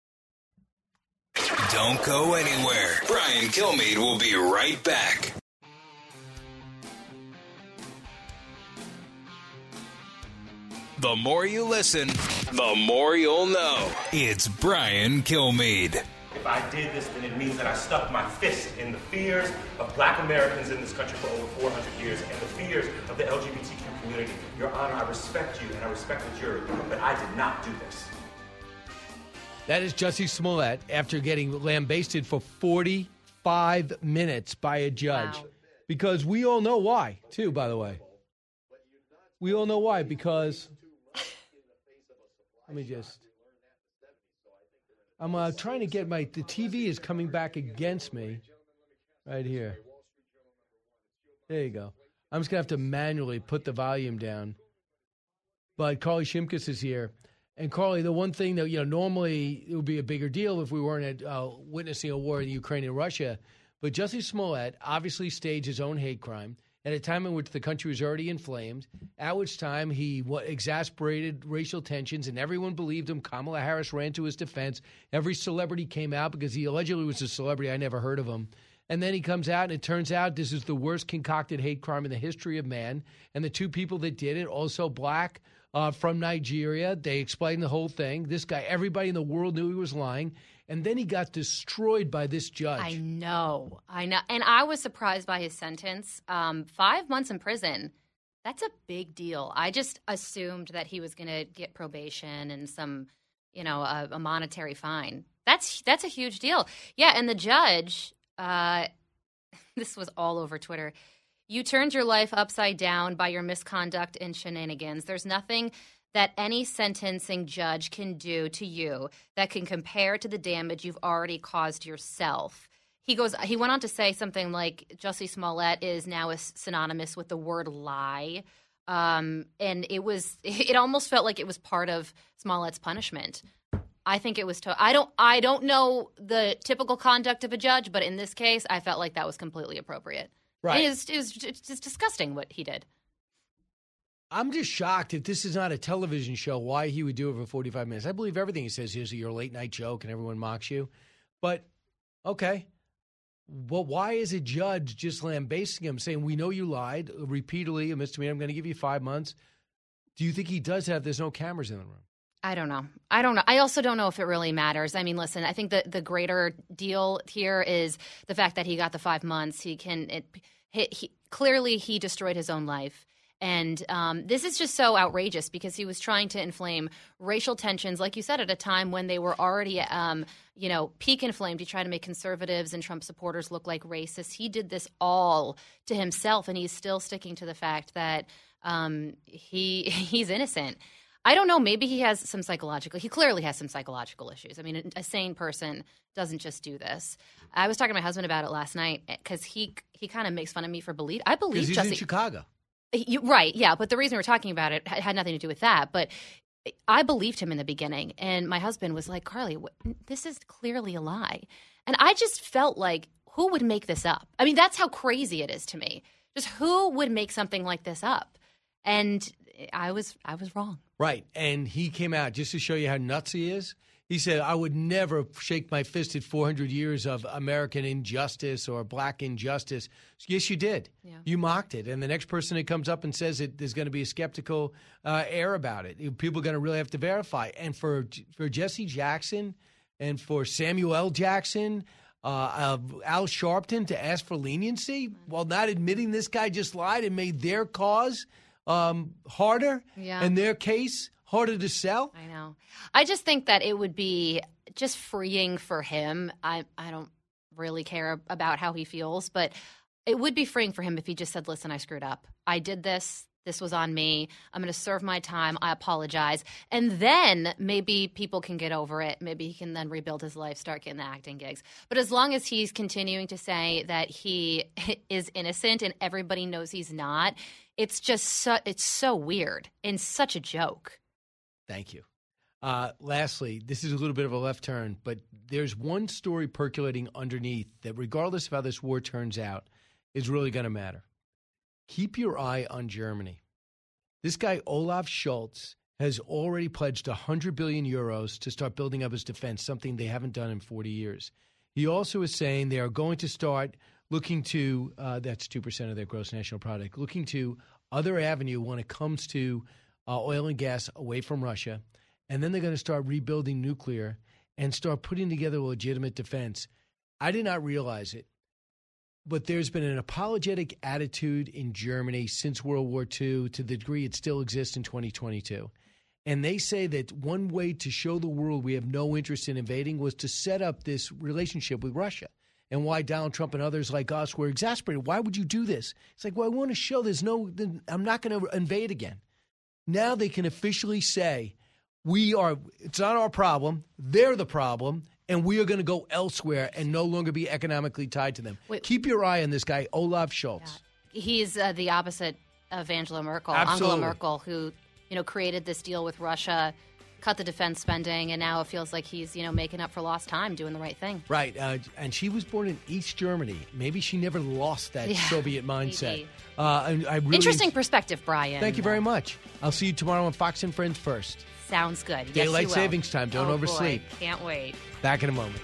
Don't go anywhere. Brian Kilmeade will be right back. The more you listen, the more you'll know. It's Brian Kilmeade. If I did this, then it means that I stuck my fist in the fears of black Americans in this country for over four hundred years and the fears of the L G B T Q community. Your Honor, I respect you and I respect the jury, but I did not do this. That is Jussie Smollett after getting lambasted for forty-five minutes by a judge. Wow. Because we all know why, too, by the way. We all know why, because... Let me just... I'm uh, trying to get my... The T V is coming back against me right here. There you go. I'm just going to have to manually put the volume down. But Carly Shimkus is here. And Carly, the one thing that, you know, normally it would be a bigger deal if we weren't uh, witnessing a war in Ukraine and Russia. But Jussie Smollett obviously staged his own hate crime at a time in which the country was already inflamed, at which time he what, exasperated racial tensions, and everyone believed him. Kamala Harris ran to his defense. Every celebrity came out because he allegedly was a celebrity. I never heard of him. And then he comes out, and it turns out this is the worst concocted hate crime in the history of man. And the two people that did it, also black, uh, from Nigeria, they explained the whole thing. This guy, everybody in the world knew he was lying. And then he got destroyed by this judge. I know. I know. And I was surprised by his sentence. Um, five months in prison. That's a big deal. I just assumed that he was going to get probation and some, you know, a, a monetary fine. That's that's a huge deal. Yeah, and the judge, uh, this was all over Twitter. You turned your life upside down by your misconduct and shenanigans. There's nothing that any sentencing judge can do to you that can compare to the damage you've already caused yourself. He goes. He went on to say something like Jussie Smollett is now synonymous with the word lie, um, and it was. It almost felt like it was part of Smollett's punishment. I think it was. To- I don't. I don't know the typical conduct of a judge, but in this case, I felt like that was completely appropriate. Right. It is. It was it's just disgusting what he did. I'm just shocked if this is not a television show, why he would do it for forty-five minutes. I believe everything he says is your late night joke and everyone mocks you. But, okay. Well, why is a judge just lambasting him, saying, we know you lied repeatedly, a misdemeanor, I'm going to give you five months? Do you think he does have, there's no cameras in the room? I don't know. I don't know. I also don't know if it really matters. I mean, listen, I think the, the greater deal here is the fact that he got the five months. He can it, he, he, clearly he destroyed his own life. And um, this is just so outrageous because he was trying to inflame racial tensions, like you said, at a time when they were already, um, you know, peak inflamed. He tried to make conservatives and Trump supporters look like racists. He did this all to himself, and he's still sticking to the fact that um, he he's innocent. I don't know. Maybe he has some psychological – he clearly has some psychological issues. I mean, a, a sane person doesn't just do this. I was talking to my husband about it last night because he he kind of makes fun of me for believe – I believe Because he's Jesse, in Chicago. You, right, yeah, but the reason we're talking about it had nothing to do with that. But I believed him in the beginning, and my husband was like, Carly, this is clearly a lie. And I just felt like, who would make this up? I mean, that's how crazy it is to me. Just who would make something like this up? And I was I was wrong. Right, and he came out, just to show you how nuts he is, he said, I would never shake my fist at four hundred years of American injustice or black injustice. Yes, you did. Yeah. You mocked it. And the next person that comes up and says it, there's going to be a skeptical uh, air about it. People are going to really have to verify. And for for Jesse Jackson and for Samuel L. Jackson, uh, uh, Al Sharpton to ask for leniency while not admitting this guy just lied and made their cause um, harder yeah. and their case harder to sell? I know. I just think that it would be just freeing for him. I I don't really care about how he feels, but it would be freeing for him if he just said, listen, I screwed up. I did this. This was on me. I'm going to serve my time. I apologize. And then maybe people can get over it. Maybe he can then rebuild his life, start getting the acting gigs. But as long as he's continuing to say that he is innocent and everybody knows he's not, it's just so, it's so weird and such a joke. Thank you. Uh, lastly, this is a little bit of a left turn, but there's one story percolating underneath that, regardless of how this war turns out, is really going to matter. Keep your eye on Germany. This guy, Olaf Scholz, has already pledged one hundred billion euros to start building up his defense, something they haven't done in forty years. He also is saying they are going to start looking to, uh, that's two percent of their gross national product, looking to other avenue when it comes to Uh, oil and gas away from Russia, and then they're going to start rebuilding nuclear and start putting together a legitimate defense. I did not realize it, but there's been an apologetic attitude in Germany since World War Two to the degree it still exists in twenty twenty-two. And they say that one way to show the world we have no interest in invading was to set up this relationship with Russia. And why Donald Trump and others like us were exasperated. Why would you do this? It's like, well, I want to show there's no, I'm not going to invade again. Now they can officially say, we are, it's not our problem, they're the problem, and we are going to go elsewhere and no longer be economically tied to them. Wait, Keep your eye on this guy, Olaf Scholz. Yeah. He's uh, the opposite of Angela Merkel. Absolutely. Angela Merkel, who, you know, created this deal with Russia, cut the defense spending, and now it feels like he's, you know, making up for lost time, doing the right thing. Right, uh, and she was born in East Germany. Maybe she never lost that yeah, Soviet mindset. Uh, and I really Interesting perspective, Brian. Thank you very much. I'll see you tomorrow on Fox and Friends First. Sounds good. Yes, Daylight you will. savings time. Don't oh, oversleep. Boy. Can't wait. Back in a moment.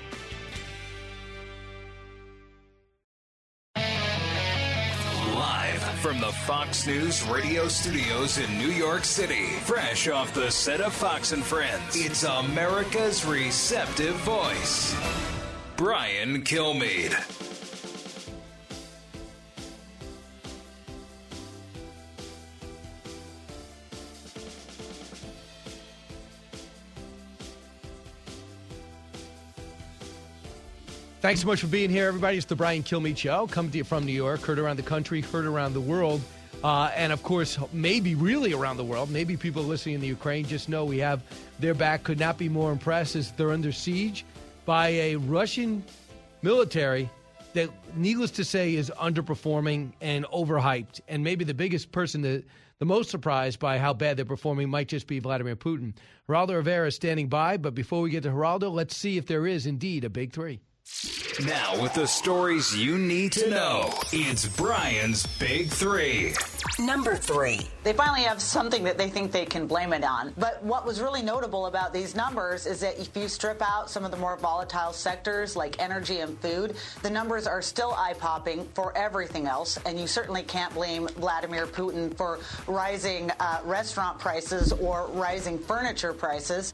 Live from the Fox News radio studios in New York City, fresh off the set of Fox and Friends, it's America's receptive voice, Brian Kilmeade. Thanks so much for being here, everybody. It's the Brian Kilmeade Show. Coming to you from New York, heard around the country, heard around the world, uh, and, of course, maybe really around the world. Maybe people listening in the Ukraine just know we have their back. Could not be more impressed as they're under siege by a Russian military that, needless to say, is underperforming and overhyped. And maybe the biggest person that the most surprised by how bad they're performing might just be Vladimir Putin. Geraldo Rivera is standing by, but before we get to Geraldo, let's see if there is indeed a big three. Now, with the stories you need to know, it's Brian's Big Three. Number three. They finally have something that they think they can blame it on. But what was really notable about these numbers is that if you strip out some of the more volatile sectors like energy and food, the numbers are still eye-popping for everything else. And you certainly can't blame Vladimir Putin for rising uh, restaurant prices or rising furniture prices.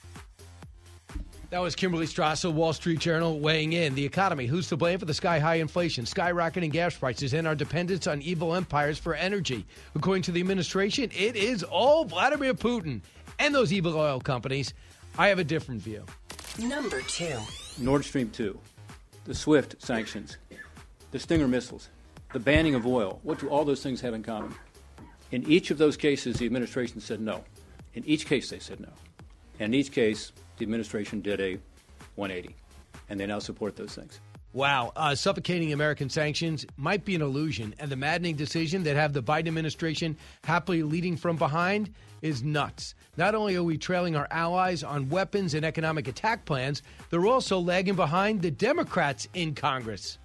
That was Kimberly Strassel, Wall Street Journal, weighing in. The economy, who's to blame for the sky-high inflation, skyrocketing gas prices, and our dependence on evil empires for energy? According to the administration, it is all Vladimir Putin and those evil oil companies. I have a different view. Number two. Nord Stream two, the SWIFT sanctions, the Stinger missiles, the banning of oil. What do all those things have in common? In each of those cases, the administration said no. In each case, they said no. And in each case, the administration did a one eighty, and they now support those things. Wow. Uh, suffocating American sanctions might be an illusion, and the maddening decision that have the Biden administration happily leading from behind is nuts. Not only are we trailing our allies on weapons and economic attack plans, they're also lagging behind the Democrats in Congress.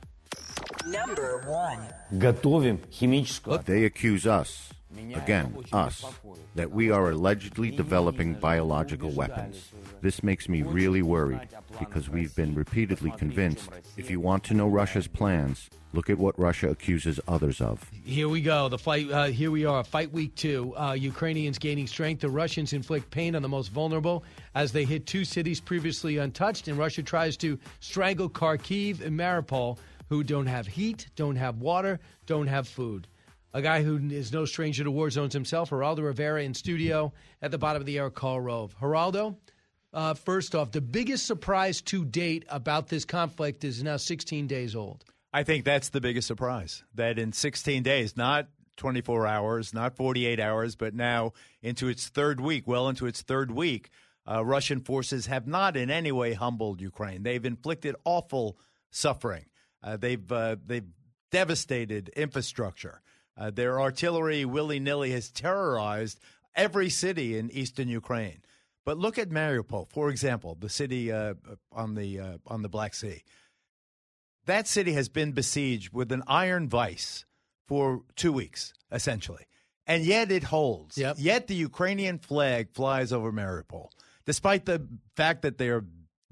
Number one. Готовим химическое. They accuse us, again, us, that we are allegedly developing biological weapons. This makes me really worried because we've been repeatedly convinced if you want to know Russia's plans, look at what Russia accuses others of. Here we go. The fight. Uh, here we are. Fight week two. Uh, Ukrainians gaining strength. The Russians inflict pain on the most vulnerable as they hit two cities previously untouched, and Russia tries to strangle Kharkiv and Mariupol, who don't have heat, don't have water, don't have food. A guy who is no stranger to war zones himself, Geraldo Rivera, in studio at the bottom of the hour, Karl Rove. Geraldo, uh, first off, the biggest surprise to date about this conflict is now sixteen days old. I think that's the biggest surprise, that in sixteen days, not twenty-four hours, not forty-eight hours, but now into its third week, well into its third week, uh, Russian forces have not in any way humbled Ukraine. They've inflicted awful suffering. Uh, they've uh, they've devastated infrastructure. Uh, their artillery willy-nilly has terrorized every city in eastern Ukraine. But look at Mariupol, for example, the city uh, on the uh, on the Black Sea. That city has been besieged with an iron vice for two weeks, essentially. And yet it holds. Yep. Yet the Ukrainian flag flies over Mariupol, despite the fact that they are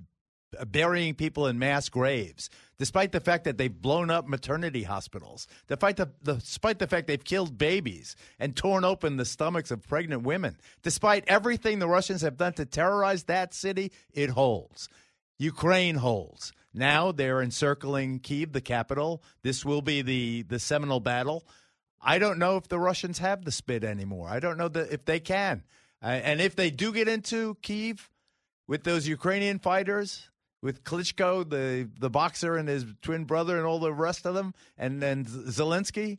burying people in mass graves, despite the fact that they've blown up maternity hospitals, despite the, the, despite the fact they've killed babies and torn open the stomachs of pregnant women, despite everything the Russians have done to terrorize that city, it holds. Ukraine holds. Now they're encircling Kyiv, the capital. This will be the, the seminal battle. I don't know if the Russians have the spit anymore. I don't know the, if they can. Uh, and if they do get into Kyiv with those Ukrainian fighters, with Klitschko, the, the boxer, and his twin brother and all the rest of them, and then Zelensky,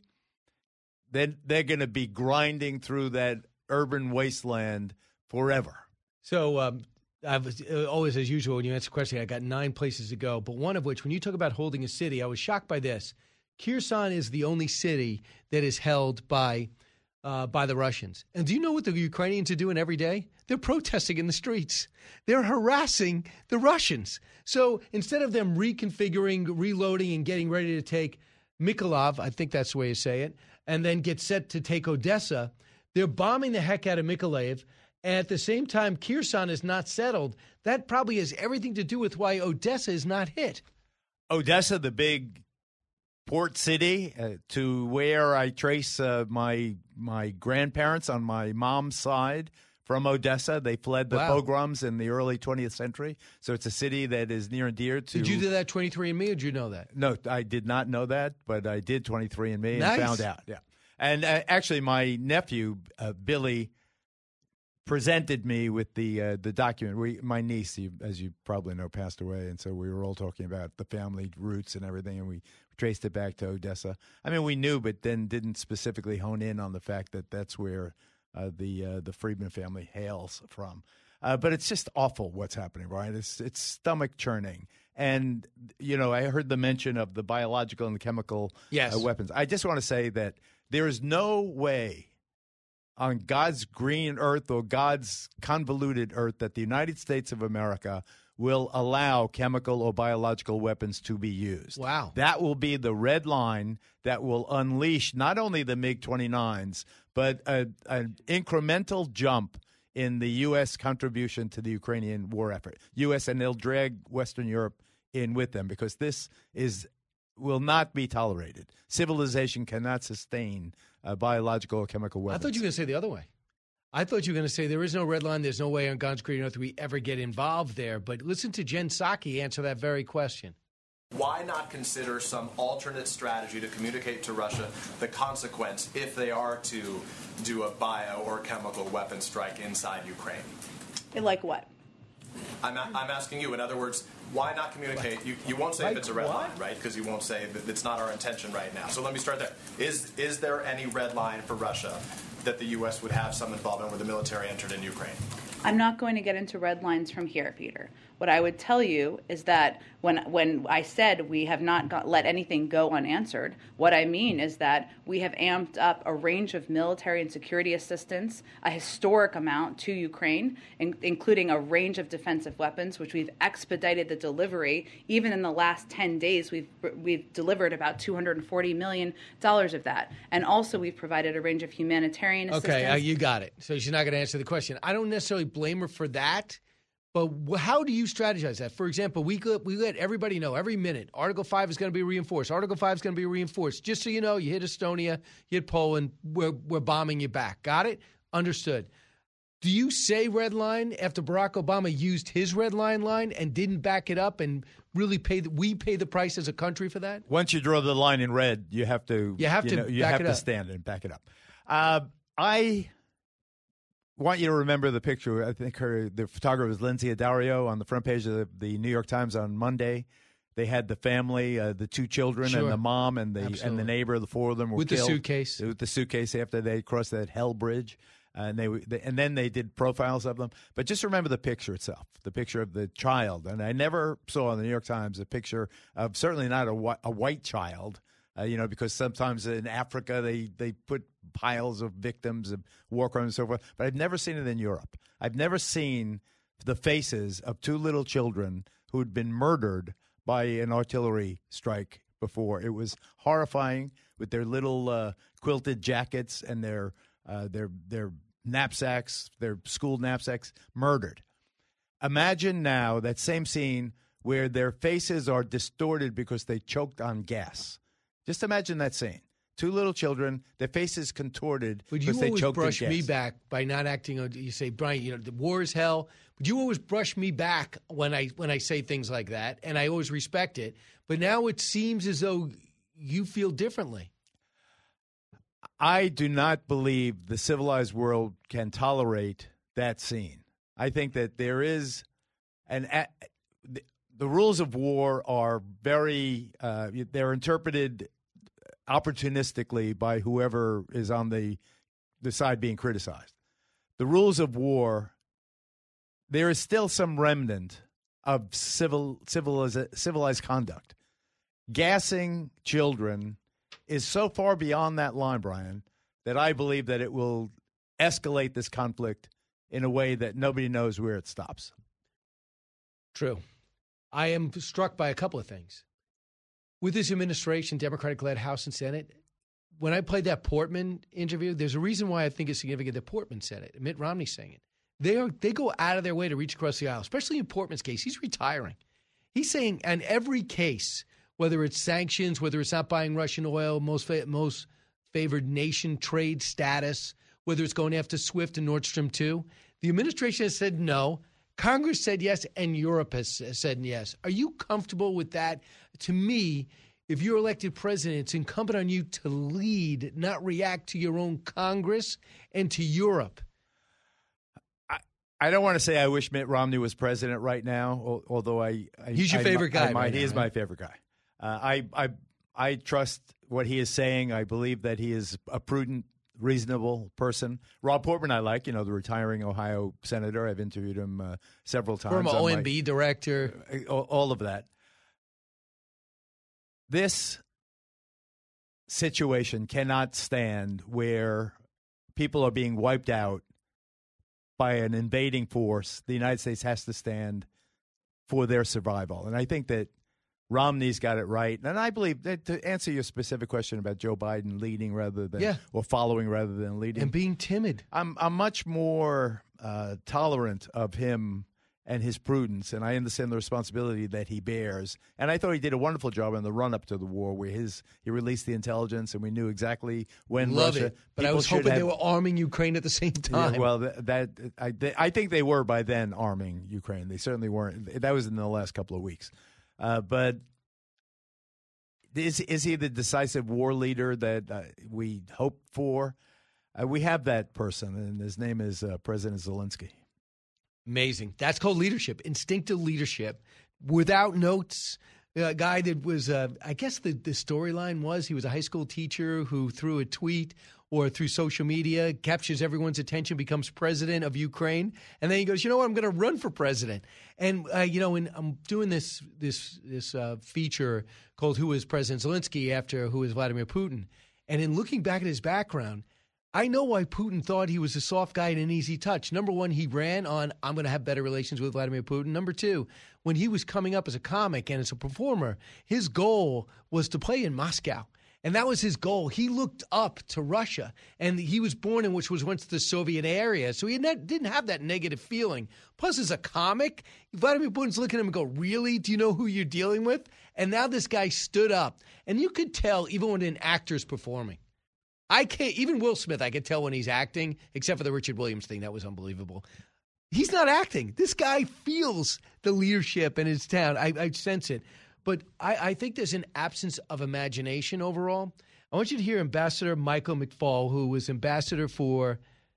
then they're going to be grinding through that urban wasteland forever. So um, I was uh, always, as usual, when you answer a question, I got nine places to go, but one of which, when you talk about holding a city, I was shocked by this. Kherson is the only city that is held by uh, by the Russians. And do you know what the Ukrainians are doing every day? They're protesting in the streets. They're harassing the Russians. So instead of them reconfiguring, reloading, and getting ready to take Mykolaiv, I think that's the way you say it, and then get set to take Odessa, they're bombing the heck out of Mykolaiv. And at the same time, Kherson is not settled. That probably has everything to do with why Odessa is not hit. Odessa, the big port city, uh, to where I trace uh, my my grandparents on my mom's side from Odessa. They fled the Wow. pogroms in the early twentieth century. So it's a city that is near and dear to... Did you do that twenty-three and me, or did you know that? No, I did not know that, but I did twenty-three and me Nice. and found out. Yeah, and uh, actually, my nephew uh, Billy presented me with the uh, the document. We, my niece, you, as you probably know, passed away, and so we were all talking about the family roots and everything, and we traced it back to Odessa. I mean, we knew, but then didn't specifically hone in on the fact that that's where uh, the uh, the Friedman family hails from. Uh, but it's just awful what's happening, right? It's it's stomach churning, And, you know, I heard the mention of the biological and the chemical Yes. uh, weapons. I just want to say that there is no way on God's green earth or God's convoluted earth that the United States of America will allow chemical or biological weapons to be used. Wow. That will be the red line that will unleash not only the MiG twenty-nines, but a, an incremental jump in the U S contribution to the Ukrainian war effort. U S and they'll drag Western Europe in with them because this is will not be tolerated. Civilization cannot sustain uh, biological or chemical I weapons. thought you were going to say the other way. I thought you were going to say there is no red line. There's no way on God's green earth we ever get involved there. But listen to Jen Psaki answer that very question. Why not consider some alternate strategy to communicate to Russia the consequence if they are to do a bio or chemical weapon strike inside Ukraine? Like what? I'm, a- I'm asking you, in other words, why not communicate? You, you won't say Like if it's a red what? line, right? Because you won't say that it's not our intention right now. So let me start there. Is, is there any red line for Russia that the U S would have some involvement where the military entered in Ukraine? I'm not going to get into red lines from here, Peter. What I would tell you is that when when I said we have not got, let anything go unanswered, what I mean is that we have amped up a range of military and security assistance, a historic amount to Ukraine, in, including a range of defensive weapons, which we've expedited the delivery. Even in the last ten days, we've we've delivered about two hundred forty million dollars of that. And also we've provided a range of humanitarian assistance. Okay, uh, you got it. So she's not going to answer the question. I don't necessarily blame her for that, but wh- how do you strategize that? For example, we let, we let everybody know every minute Article five is going to be reinforced. Article five is going to be reinforced. Just so you know, you hit Estonia, you hit Poland, we're, we're bombing you back. Got it? Understood. Do you say red line after Barack Obama used his red line line and didn't back it up and really pay the, we pay the price as a country for that? Once you draw the line in red, you have to You have to know, you back have it to up. stand and back it up. Uh, I want you to remember the picture. I think her the photographer was Lindsay Addario on the front page of the, the New York Times on Monday. They had the family, uh, the two children, Sure. and the mom, and the Absolutely. and the neighbor. The four of them were With the killed. suitcase. With the suitcase after they crossed that hell bridge, uh, and they, were- they and then they did profiles of them. But just remember the picture itself, the picture of the child. And I never saw in the New York Times a picture of certainly not a, whi- a white child. Uh, you know, because sometimes in Africa they, they put piles of victims of war crimes and so forth. But I've never seen it in Europe. I've never seen the faces of two little children who had been murdered by an artillery strike before. It was horrifying with their little uh, quilted jackets and their uh, their their knapsacks, their school knapsacks, murdered. Imagine now that same scene where their faces are distorted because they choked on gas. Just imagine that scene. Two little children, their faces contorted Would you because they always choked brush in gas. me back by not acting on? You say, Brian, you know, the war is hell. But you always brush me back when I when I say things like that, and I always respect it. But now it seems as though you feel differently. I do not believe the civilized world can tolerate that scene. I think that there is an a, the, the rules of war are very uh, they're interpreted opportunistically by whoever is on the the side being criticized. The rules of war, there is still some remnant of civil civilized, civilized conduct. Gassing children is so far beyond that line, Brian, that I believe that it will escalate this conflict in a way that nobody knows where it stops. True. I am struck by a couple of things. With this administration, Democratic-led House and Senate, when I played that Portman interview, there's a reason why I think it's significant that Portman said it. Mitt Romney's saying it. They are they go out of their way to reach across the aisle, especially in Portman's case. He's retiring. He's saying in every case, whether it's sanctions, whether it's not buying Russian oil, most fa- most favored nation trade status, whether it's going after SWIFT and Nord Stream two, the administration has said no. Congress said yes, and Europe has said yes. Are you comfortable with that? To me, if you're elected president, it's incumbent on you to lead, not react to your own Congress and to Europe. I don't want to say I wish Mitt Romney was president right now, al- although I, I He's your I- favorite I guy might- right he now, is right? my favorite guy. Uh, I I I trust what he is saying. I believe that he is a prudent, reasonable person. Rob Portman, I like. You know, the retiring Ohio senator. I've interviewed him uh, several times. Former on O my- M B director. all, all of that. this situation cannot stand where people are being wiped out by an invading force. The United States has to stand for their survival. And I think that Romney's got it right. And I believe that to answer your specific question about Joe Biden leading rather than Yeah. or following rather than leading. And being timid. I'm I'm much more uh, tolerant of him and his prudence, and I understand the responsibility that he bears. And I thought he did a wonderful job in the run-up to the war, where his he released the intelligence, and we knew exactly when Love Russia. it. But I people was should hoping have- they were arming Ukraine at the same time. Yeah, well, that, that I, they, I think they were by then arming Ukraine. They certainly weren't. That was in the last couple of weeks. Uh, but is is he the decisive war leader that uh, we hope for? Uh, we have that person, and his name is uh, President Zelensky. Amazing. That's called leadership, instinctive leadership, without notes. A guy that was, uh, I guess the, the storyline was he was a high school teacher who through a tweet or through social media captures everyone's attention, becomes president of Ukraine, and then he goes, you know what, I'm going to run for president. And, uh, you know, when I'm doing this this this uh, feature called Who is President Zelensky after Who is Vladimir Putin, and in looking back at his background, I know why Putin thought he was a soft guy and an easy touch. Number one, he ran on, I'm going to have better relations with Vladimir Putin. Number two, when he was coming up as a comic and as a performer, his goal was to play in Moscow. And that was his goal. He looked up to Russia. And he was born in which was once the Soviet area. So he had, didn't have that negative feeling. Plus, as a comic, Vladimir Putin's looking at him and go, really? Do you know who you're dealing with? And now this guy stood up. And you could tell, even when an actor's performing, I can't, even Will Smith, I could tell when he's acting, except for the Richard Williams thing. That was unbelievable. He's not acting. This guy feels the leadership in his town. I, I sense it. But I, I think there's an absence of imagination overall. I want you to hear Ambassador Michael McFaul, who was ambassador for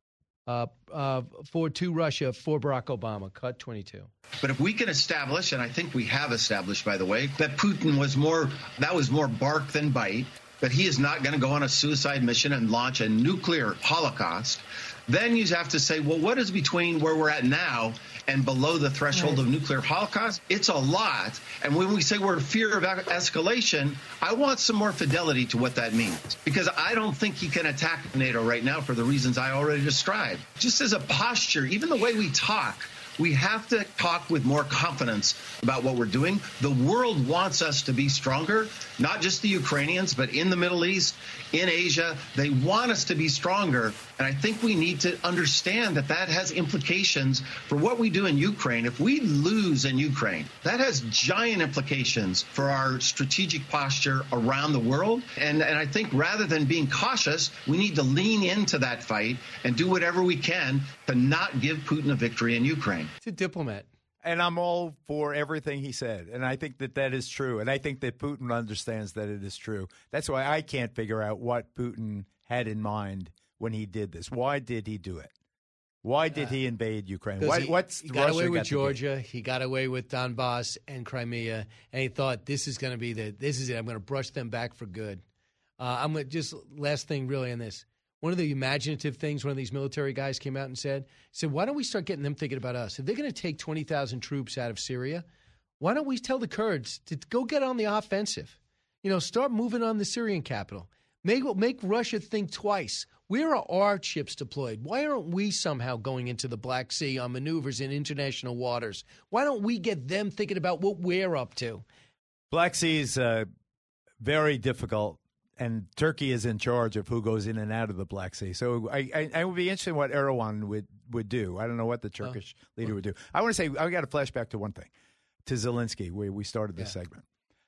uh, uh, for to Russia for Barack Obama. Cut twenty-two. But if we can establish, and I think we have established, by the way, that Putin was more, that was more bark than bite, that he is not going to go on a suicide mission and launch a nuclear holocaust, then you have to say, well, what is between where we're at now and below the threshold of nuclear holocaust? It's a lot. And when we say we're in fear of escalation, I want some more fidelity to what that means, because I don't think he can attack NATO right now for the reasons I already described. Just as a posture, even the way we talk, we have to talk with more confidence about what we're doing. The world wants us to be stronger, not just the Ukrainians, but in the Middle East, in Asia. They want us to be stronger. And I think we need to understand that that has implications for what we do in Ukraine. If we lose in Ukraine, that has giant implications for our strategic posture around the world. And, and I think rather than being cautious, we need to lean into that fight and do whatever we can to not give Putin a victory in Ukraine. It's a diplomat. And I'm all for everything he said. And I think that that is true. And I think that Putin understands that it is true. That's why I can't figure out what Putin had in mind when he did this. Why did he do it? Why did he invade Ukraine? Why, He, what's he got Russia away with got to do? Georgia. He got away with Donbass and Crimea, and he thought this is going to be the this is it. I'm going to brush them back for good. Uh, I'm going to just last thing really on this. One of the imaginative things one of these military guys came out and said, said, why don't we start getting them thinking about us? If they're going to take twenty thousand troops out of Syria, why don't we tell the Kurds to go get on the offensive? You know, start moving on the Syrian capital. Make, make Russia think twice. Where are our ships deployed? Why aren't we somehow going into the Black Sea on maneuvers in international waters? Why don't we get them thinking about what we're up to? Black Sea is uh, very difficult, and Turkey is in charge of who goes in and out of the Black Sea. So I, I, I would be interested in what Erdogan would, would do. I don't know what the Turkish oh. leader would do. I want to say, I got a flashback to one thing, to Zelensky, where we started this yeah. segment.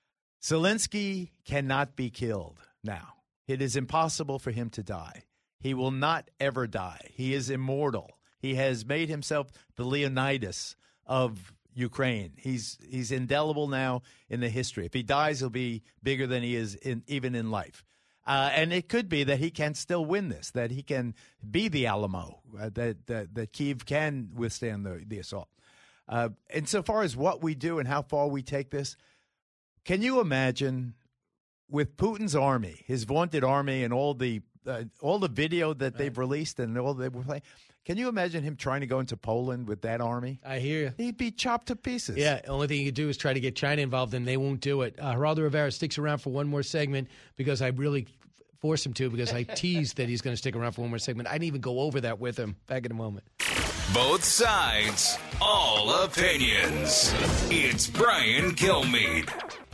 Zelensky cannot be killed now. It is impossible for him to die. He will not ever die. He is immortal. He has made himself the Leonidas of Ukraine. He's he's indelible now in the history. If he dies, he'll be bigger than he is in even in life. Uh, and it could be that he can still win this, that he can be the Alamo, uh, that, that that Kyiv can withstand the, the assault. Uh, insofar as what we do and how far we take this, can you imagine with Putin's army, his vaunted army, and all the uh, all the video that right. they've released and all they were playing. Can you imagine him trying to go into Poland with that army? I hear you. He'd be chopped to pieces. Yeah, the only thing you could do is try to get China involved, and they won't do it. Uh, Geraldo Rivera sticks around for one more segment because I really forced him to because I teased that he's going to stick around for one more segment. I didn't even go over that with him. Back in a moment. Both sides, all opinions. It's Brian Kilmeade.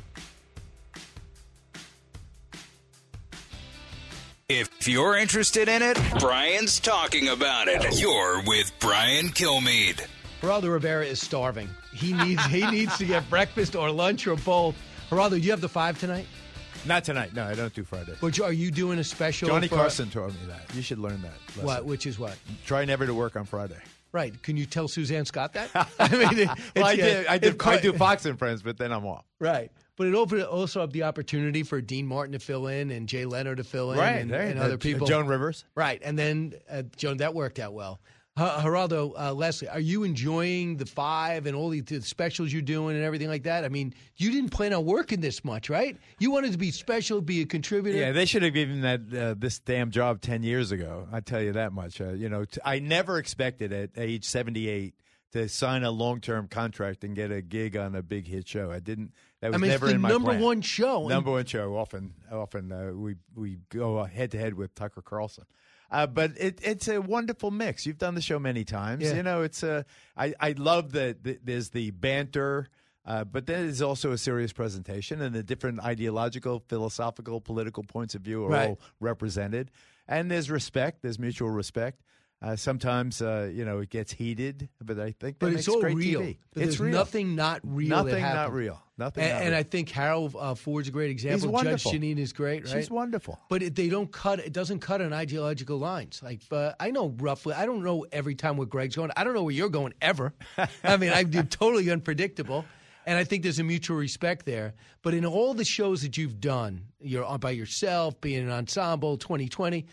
If you're interested in it, Brian's talking about it. You're with Brian Kilmeade. Geraldo Rivera is starving. He needs he needs to get breakfast or lunch or both. Geraldo, do you have the five tonight? Not tonight. No, I don't do Friday. But are you doing a special? Johnny for, Carson told me that. You should learn that lesson. What? Which is what? Try never to work on Friday. Right. Can you tell Suzanne Scott that? I mean, it, well, I, it's, did, I, did, it, I do Fox and Friends, but then I'm off. Right. But it opened also up the opportunity for Dean Martin to fill in and Jay Leno to fill in right, and, right. and uh, other people. Joan Rivers. Right. And then, uh, Joan, that worked out well. Uh, Geraldo, uh, Leslie, are you enjoying the five and all the, the specials you're doing and everything like that? I mean, you didn't plan on working this much, right? You wanted to be special, be a contributor. Yeah, they should have given that uh, this damn job ten years ago. I tell you that much. Uh, you know, t- I never expected at age seventy-eight to sign a long-term contract and get a gig on a big hit show. I didn't. That was I mean, never it's the in my number plan. one show. Number one show. Often, often uh, we we go head to head with Tucker Carlson. Uh, but it, it's a wonderful mix. You've done the show many times. Yeah. You know, it's a. I, I love that the, there's the banter, uh, but there's also a serious presentation, and the different ideological, philosophical, political points of view are Right. all represented. And there's respect. There's mutual respect. Uh, sometimes, uh, you know, it gets heated, but I think that But makes it's all great real. T V. But It's there's real. nothing not real. Nothing that not happened. real. Nothing. And, not and real. I think Harold uh, Ford's a great example. Judge wonderful. Jeanine is great, right? She's wonderful. But it, they don't cut. It doesn't cut on ideological lines. Like uh, I know roughly. I don't know every time where Greg's going. I don't know where you're going ever. I mean, I'm totally unpredictable. And I think there's a mutual respect there. But in all the shows that you've done, you're on by yourself, being an ensemble, twenty twenty.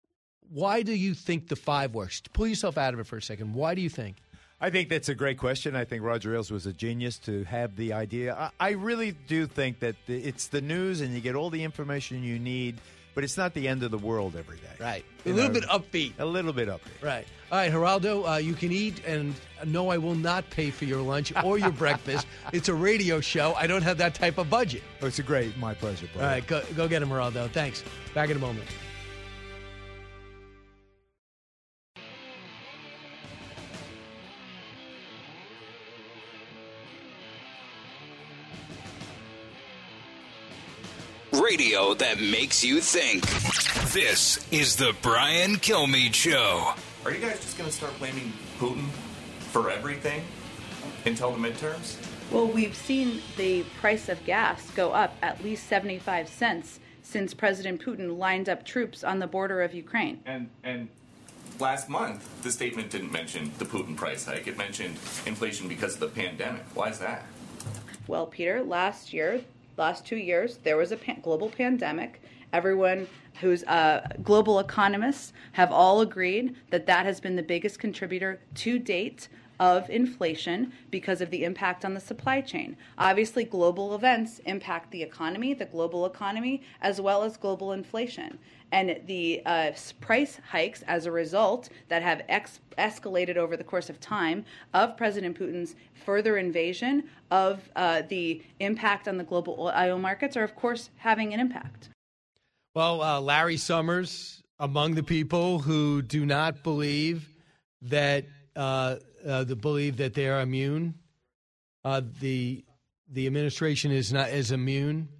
Why do you think the five works? Pull yourself out of it for a second. Why do you think? I think that's a great question. I think Roger Ailes was a genius to have the idea. I, I really do think that the, it's the news and you get all the information you need, but it's not the end of the world every day. Right. You a little know, bit upbeat. A little bit upbeat. Right. All right, Geraldo, uh, you can eat, and no, I will not pay for your lunch or your breakfast. It's a radio show. I don't have that type of budget. Oh, it's a great, my pleasure, brother. All right, go, go get him, Geraldo. Thanks. Back in a moment. Radio that makes you think. This is the Brian Kilmeade Show. Are you guys just going to start blaming Putin for everything until the midterms? Well, we've seen the price of gas go up at least seventy-five cents since President Putin lined up troops on the border of Ukraine. And and last month, the statement didn't mention the Putin price hike. It mentioned inflation because of the pandemic. Why is that? Well, Peter, last year, last two years, there was a pan- global pandemic. Everyone who's uh, global economists have all agreed that that has been the biggest contributor to date of inflation because of the impact on the supply chain. Obviously, global events impact the economy, the global economy, as well as global inflation. And the uh, price hikes as a result that have ex- escalated over the course of time of President Putin's further invasion of uh, the impact on the global oil markets are, of course, having an impact. Well, uh, Larry Summers, among the people who do not believe that uh, uh, the believe that they are immune, uh, the the administration is not as immune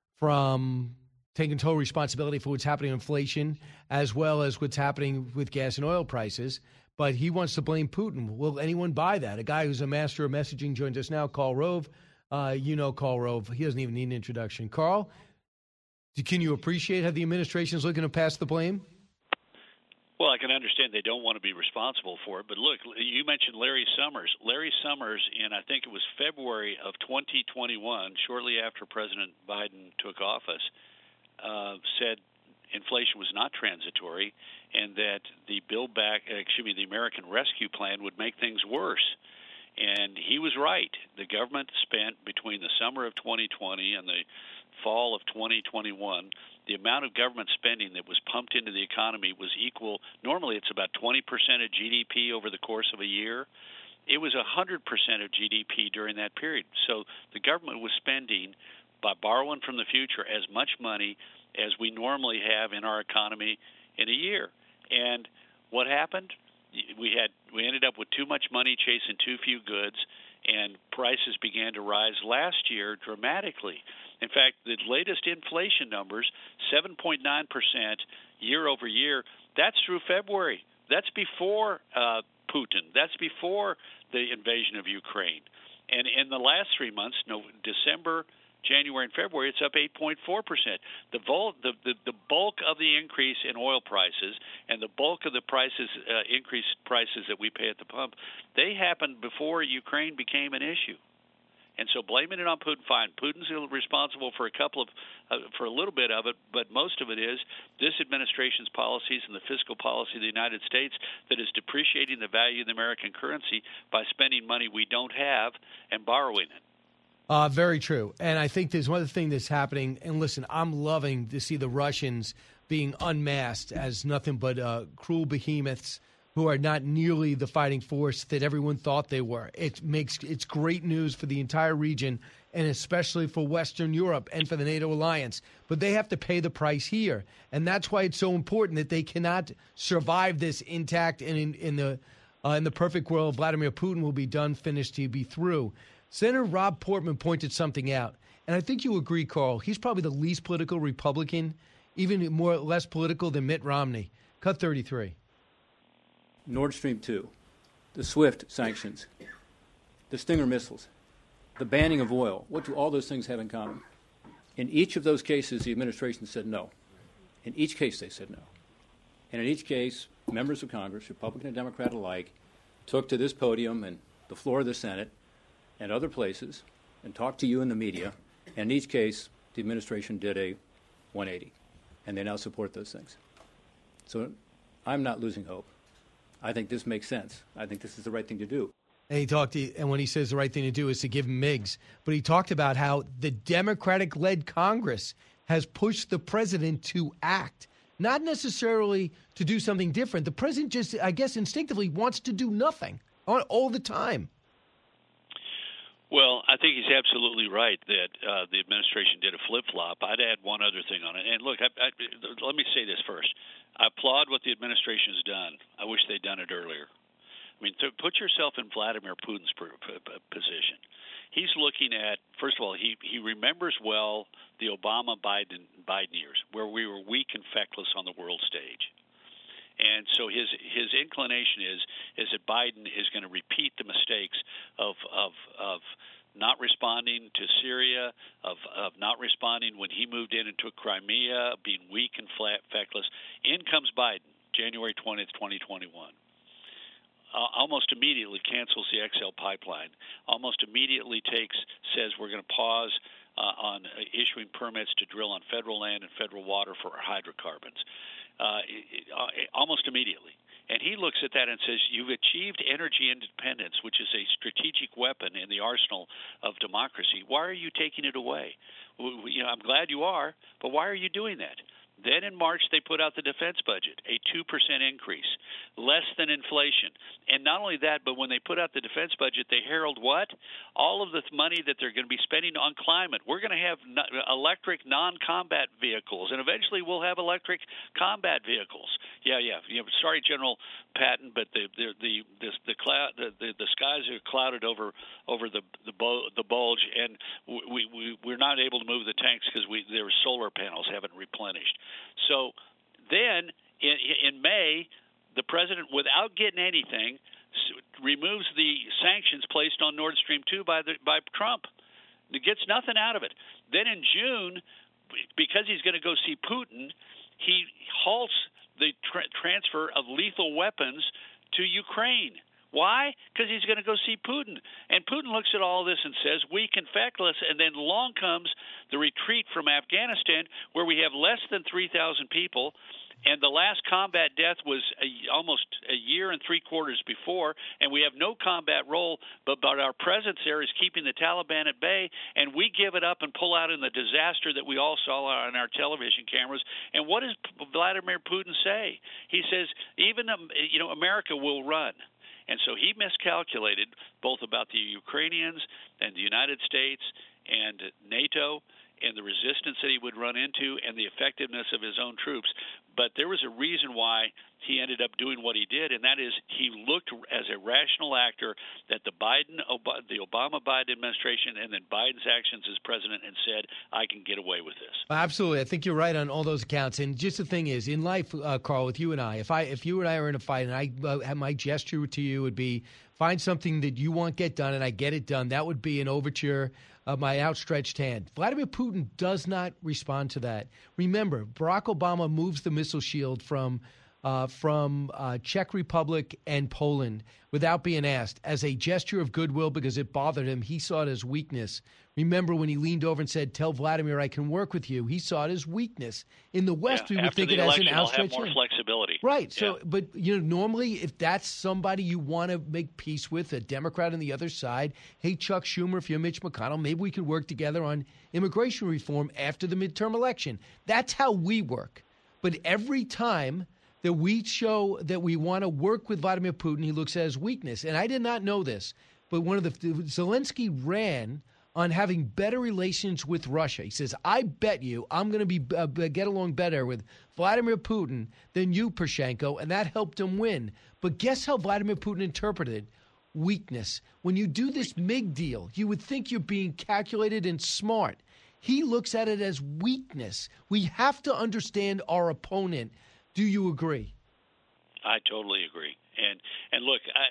from taking total responsibility for what's happening in inflation, as well as what's happening with gas and oil prices. But he wants to blame Putin. Will anyone buy that? A guy who's a master of messaging joins us now, Karl Rove. Uh, you know Karl Rove. He doesn't even need an introduction. Karl, can you appreciate how the administration is looking to pass the blame? Well, I can understand they don't want to be responsible for it. But look, you mentioned Larry Summers. Larry Summers, in I think it was February of twenty twenty-one, shortly after President Biden took office, uh, said inflation was not transitory and that the Build Back, excuse me, the American Rescue Plan would make things worse. And he was right. The government spent between the summer of twenty twenty and the fall of twenty twenty-one, the amount of government spending that was pumped into the economy was equal. Normally it's about twenty percent of G D P over the course of a year. It was one hundred percent of G D P during that period. So the government was spending, by borrowing from the future, as much money as we normally have in our economy in a year. And what happened? We had we ended up with too much money chasing too few goods, and prices began to rise last year dramatically. In fact, the latest inflation numbers, seven point nine percent year over year, that's through February. That's before uh, Putin. That's before the invasion of Ukraine. And in the last three months, no, December, January, and February, it's up eight point four percent. The, vol- the, the, the bulk of the increase in oil prices and the bulk of the prices, uh, increased prices that we pay at the pump, they happened before Ukraine became an issue. And so blaming it on Putin, fine. Putin's responsible for a couple of, uh, for a little bit of it, but most of it is this administration's policies and the fiscal policy of the United States that is depreciating the value of the American currency by spending money we don't have and borrowing it. Uh, very true. And I think there's one other thing that's happening. And listen, I'm loving to see the Russians being unmasked as nothing but uh, cruel behemoths who are not nearly the fighting force that everyone thought they were. It makes it's great news for the entire region, and especially for Western Europe and for the NATO alliance. But they have to pay the price here, and that's why it's so important that they cannot survive this intact. And in, in the uh, in the perfect world, Vladimir Putin will be done, finished, he'll be through. Senator Rob Portman pointed something out, and I think you agree, Carl. He's probably the least political Republican, even more less political than Mitt Romney. Cut thirty-three. Nord Stream two, the SWIFT sanctions, the Stinger missiles, the banning of oil. What do all those things have in common? In each of those cases, the administration said no. In each case, they said no. And in each case, members of Congress, Republican and Democrat alike, took to this podium and the floor of the Senate and other places and talked to you in the media. And in each case, the administration did a one eighty, and they now support those things. So I'm not losing hope. I think this makes sense. I think this is the right thing to do. And he talked, to, and when he says the right thing to do is to give him M I Gs, but he talked about how the Democratic-led Congress has pushed the president to act, not necessarily to do something different. The president just, I guess, instinctively wants to do nothing all, all the time. Well, I think he's absolutely right that uh, the administration did a flip-flop. I'd add one other thing on it. And look, I, I, let me say this first. I applaud what the administration has done. I wish they'd done it earlier. I mean, to put yourself in Vladimir Putin's position. He's looking at, first of all, he, he remembers well the Obama-Biden Biden years, where we were weak and feckless on the world stage. And so his his inclination is is that Biden is going to repeat the mistakes of of of not responding to Syria, of of not responding when he moved in and took Crimea, being weak and flat, feckless. In comes Biden, January twentieth, twenty twenty-one. Uh, almost immediately cancels the X L pipeline. Almost immediately takes says we're going to pause uh, on uh, issuing permits to drill on federal land and federal water for hydrocarbons. Uh, it, uh, almost immediately. And he looks at that and says, you've achieved energy independence, which is a strategic weapon in the arsenal of democracy. Why are you taking it away? We, we, you know, I'm glad you are, but why are you doing that? Then in March, they put out the defense budget, a two percent increase, less than inflation. And not only that, but when they put out the defense budget, they herald what? All of the money that they're going to be spending on climate. We're going to have no- electric non-combat vehicles, and eventually we'll have electric combat vehicles. Yeah, yeah. You know, sorry, General Patton, but the the the the the, cloud, the, the, the skies are clouded over over the the, bo- the bulge, and we, we we're not able to move the tanks because we their solar panels haven't replenished. So then in, in May, the president, without getting anything, removes the sanctions placed on Nord Stream two by the, by Trump. He gets nothing out of it. Then in June, because he's going to go see Putin, he halts the tra- transfer of lethal weapons to Ukraine. Why? Because he's going to go see Putin. And Putin looks at all this and says, weak and feckless, and then along comes the retreat from Afghanistan, where we have less than three thousand people, And the last combat death was a, almost a year and three quarters before, and we have no combat role, but, but our presence there is keeping the Taliban at bay, and we give it up and pull out in the disaster that we all saw on our television cameras. And what does Vladimir Putin say? He says, even, um, you know, America will run. And so he miscalculated both about the Ukrainians and the United States and NATO and the resistance that he would run into and the effectiveness of his own troops. But there was a reason why he ended up doing what he did, and that is he looked as a rational actor that the Biden, the Obama-Biden administration and then Biden's actions as president and said, I can get away with this. Absolutely. I think you're right on all those accounts. And just the thing is, in life, uh, Carl, with you and I, if I, if you and I are in a fight and I uh, have my gesture to you would be find something that you want get done and I get it done, that would be an overture of my outstretched hand. Vladimir Putin does not respond to that. Remember, Barack Obama moves the missile shield from uh, from uh, Czech Republic and Poland without being asked as a gesture of goodwill because it bothered him. He saw it as weakness. Remember when he leaned over and said, tell Vladimir I can work with you. He saw it as weakness. In the West, yeah, we would think it as an outstretched have more hand. Flexibility. Right. So, yeah. but, you know, normally if that's somebody you want to make peace with, a Democrat on the other side, hey, Chuck Schumer, if you're Mitch McConnell, maybe we could work together on immigration reform after the midterm election. That's how we work. But every time that we show that we want to work with Vladimir Putin, he looks at his weakness. And I did not know this, but one of the Zelensky ran on having better relations with Russia. He says, I bet you I'm going to be uh, get along better with Vladimir Putin than you, Poroshenko, and that helped him win. But guess how Vladimir Putin interpreted weakness? When you do this MiG deal, you would think you're being calculated and smart. He looks at it as weakness. We have to understand our opponent. Do you agree? I totally agree. And and look, I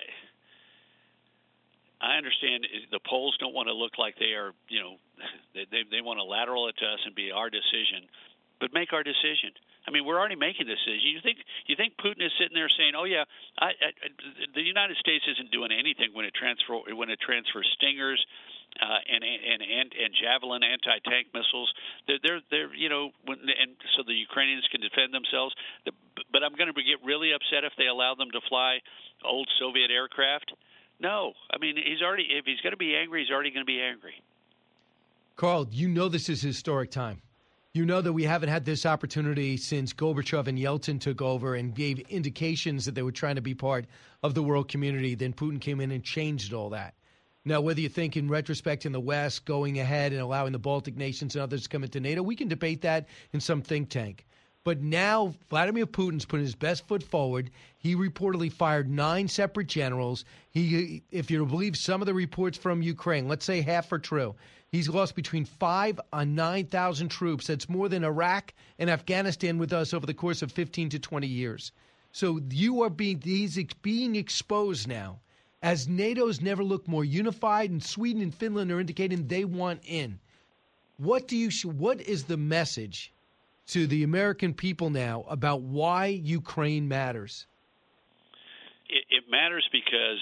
I understand the polls don't want to look like they are, you know, they they want to lateral it to us and be our decision, but make our decision. I mean, we're already making this decision. You think you think Putin is sitting there saying, "Oh yeah, I, I, the United States isn't doing anything when it transfer when it transfers Stingers uh, and, and and and Javelin anti-tank missiles. They're they're, they're you know, when, and so the Ukrainians can defend themselves. The, but I'm going to get really upset if they allow them to fly old Soviet aircraft. No, I mean he's already if he's going to be angry, he's already going to be angry. Carl, you know this is historic time. You know that we haven't had this opportunity since Gorbachev and Yeltsin took over and gave indications that they were trying to be part of the world community. Then Putin came in and changed all that. Now, whether you think in retrospect in the West, going ahead and allowing the Baltic nations and others to come into NATO, we can debate that in some think tank. But now Vladimir Putin's put his best foot forward. He reportedly fired nine separate generals. He, if you believe some of the reports from Ukraine, let's say half are true, he's lost between five and nine thousand troops. That's more than Iraq and Afghanistan with us over the course of fifteen to twenty years. So you are being he's being exposed now, as NATO's never looked more unified, and Sweden and Finland are indicating they want in. What do you? What is the message to the American people now about why Ukraine matters? It, it matters because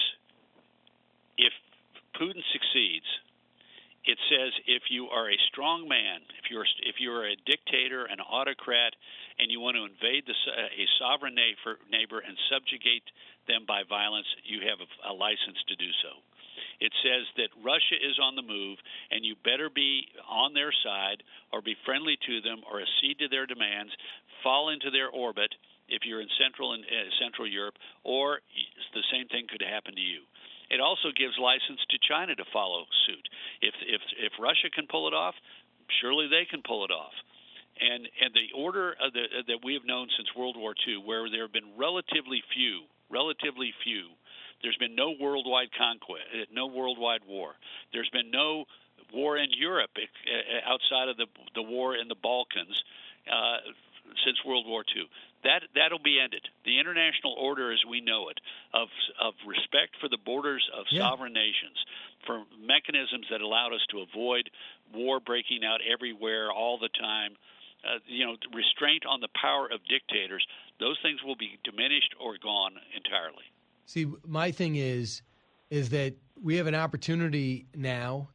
if Putin succeeds, it says if you are a strong man, if you're if you're a dictator, an autocrat, and you want to invade the, a sovereign neighbor, neighbor and subjugate them by violence, you have a, a license to do so. It says that Russia is on the move, and you better be on their side or be friendly to them or accede to their demands, fall into their orbit if you're in Central and uh, Central Europe, or the same thing could happen to you. It also gives license to China to follow suit. If if if Russia can pull it off, surely they can pull it off. And and the order of the, that we have known since World War Two, where there have been relatively few, relatively few. There's been no worldwide conquest, no worldwide war. There's been no war in Europe outside of the the war in the Balkans uh, since World War Two. That that'll be ended. The international order, as we know it, of of respect for the borders of yeah. sovereign nations, for mechanisms that allowed us to avoid war breaking out everywhere all the time. Uh, you know, restraint on the power of dictators. Those things will be diminished or gone entirely. See, my thing is, is that we have an opportunity now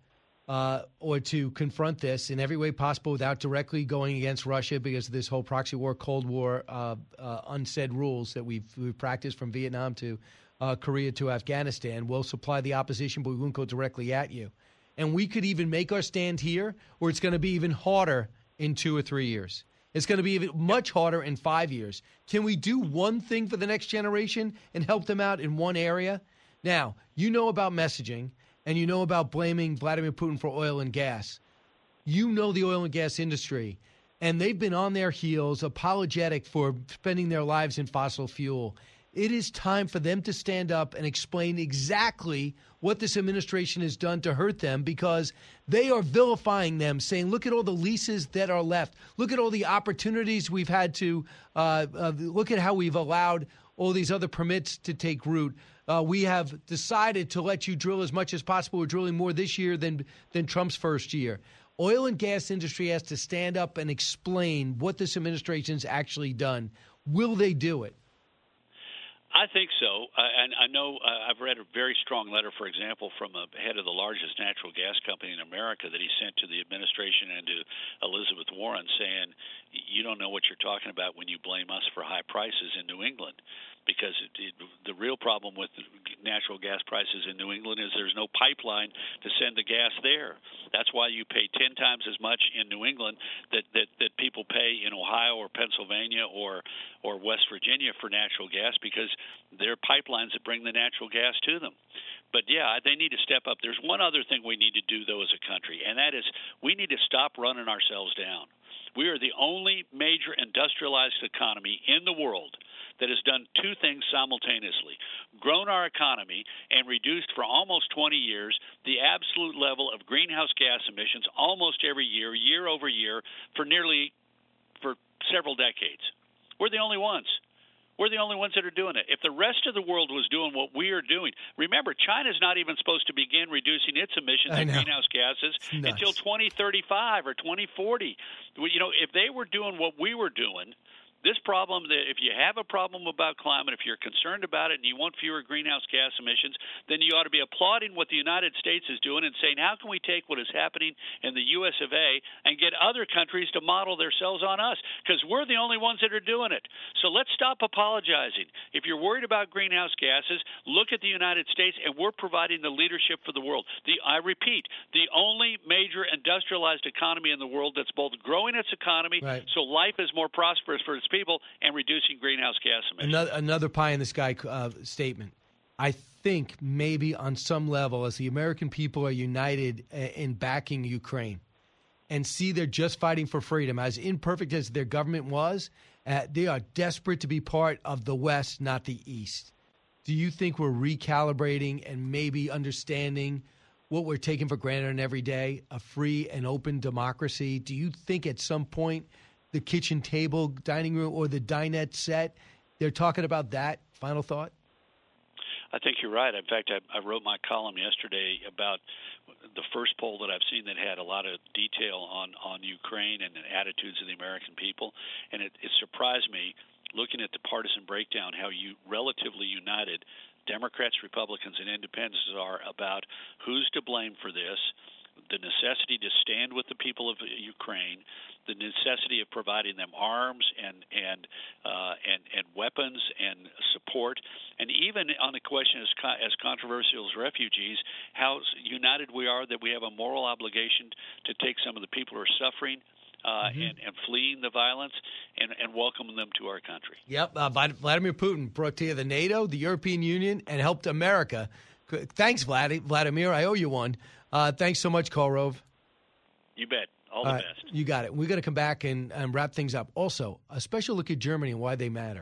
uh, or to confront this in every way possible without directly going against Russia because of this whole proxy war, Cold War, uh, uh, unsaid rules that we've, we've practiced from Vietnam to uh, Korea to Afghanistan. We'll supply the opposition, but we won't go directly at you. And we could even make our stand here, or it's going to be even harder in two or three years. It's going to be even much harder in five years. Can we do one thing for the next generation and help them out in one area? Now, you know about messaging, and you know about blaming Vladimir Putin for oil and gas. You know the oil and gas industry, and they've been on their heels, apologetic for spending their lives in fossil fuel. It is time for them to stand up and explain exactly what this administration has done to hurt them, because they are vilifying them, saying, look at all the leases that are left. Look at all the opportunities we've had to uh, uh, look at how we've allowed all these other permits to take root. Uh, we have decided to let you drill as much as possible. We're drilling more this year than than Trump's first year. Oil and gas industry has to stand up and explain what this administration's actually done. Will they do it? I think so, uh, and I know uh, I've read a very strong letter, for example, from the head of the largest natural gas company in America that he sent to the administration and to Elizabeth Warren, saying, you don't know what you're talking about when you blame us for high prices in New England, because it, it, the real problem with natural gas prices in New England is there's no pipeline to send the gas there. That's why you pay ten times as much in New England that, that, that people pay in Ohio or Pennsylvania or or West Virginia for natural gas, because there are pipelines that bring the natural gas to them. But, yeah, they need to step up. There's one other thing we need to do, though, as a country, and that is we need to stop running ourselves down. We are the only major industrialized economy in the world that has done two things simultaneously: grown our economy and reduced for almost twenty years the absolute level of greenhouse gas emissions almost every year, year over year, for nearly for several decades. We're the only ones. We're the only ones that are doing it. If the rest of the world was doing what we are doing, remember, China's not even supposed to begin reducing its emissions of greenhouse gases until twenty thirty-five or twenty forty. You know, if they were doing what we were doing, this problem, that if you have a problem about climate, if you're concerned about it and you want fewer greenhouse gas emissions, then you ought to be applauding what the United States is doing and saying, how can we take what is happening in the U S of A and get other countries to model themselves on us? Because we're the only ones that are doing it. So let's stop apologizing. If you're worried about greenhouse gases, look at the United States, and we're providing the leadership for the world. The, I repeat, the only major industrialized economy in the world that's both growing its economy right. so life is more prosperous for its people and reducing greenhouse gas emissions. Another, another pie in the sky uh, statement. I think maybe on some level, as the American people are united in backing Ukraine and see they're just fighting for freedom, as imperfect as their government was, uh, they are desperate to be part of the West, not the East. Do you think we're recalibrating and maybe understanding what we're taking for granted every day, a free and open democracy? Do you think at some point the kitchen table, dining room, or the dinette set, they're talking about that? Final thought? I think you're right. In fact, I, I wrote my column yesterday about the first poll that I've seen that had a lot of detail on, on Ukraine and the attitudes of the American people. And it, it surprised me, looking at the partisan breakdown, how you relatively united Democrats, Republicans, and independents are about who's to blame for this, the necessity to stand with the people of Ukraine, the necessity of providing them arms and and uh, and and weapons and support, and even on the question as co- as controversial as refugees, how united we are that we have a moral obligation to take some of the people who are suffering uh, mm-hmm. and, and fleeing the violence and, and welcome them to our country. Yep, uh, Vladimir Putin brought to you the NATO, the European Union, and helped America. Thanks, Vlad- Vladimir. I owe you one. Uh, thanks so much, Karl Rove. You bet. All the uh, best. You got it. We're going to come back and, and wrap things up. Also, a special look at Germany and why they matter.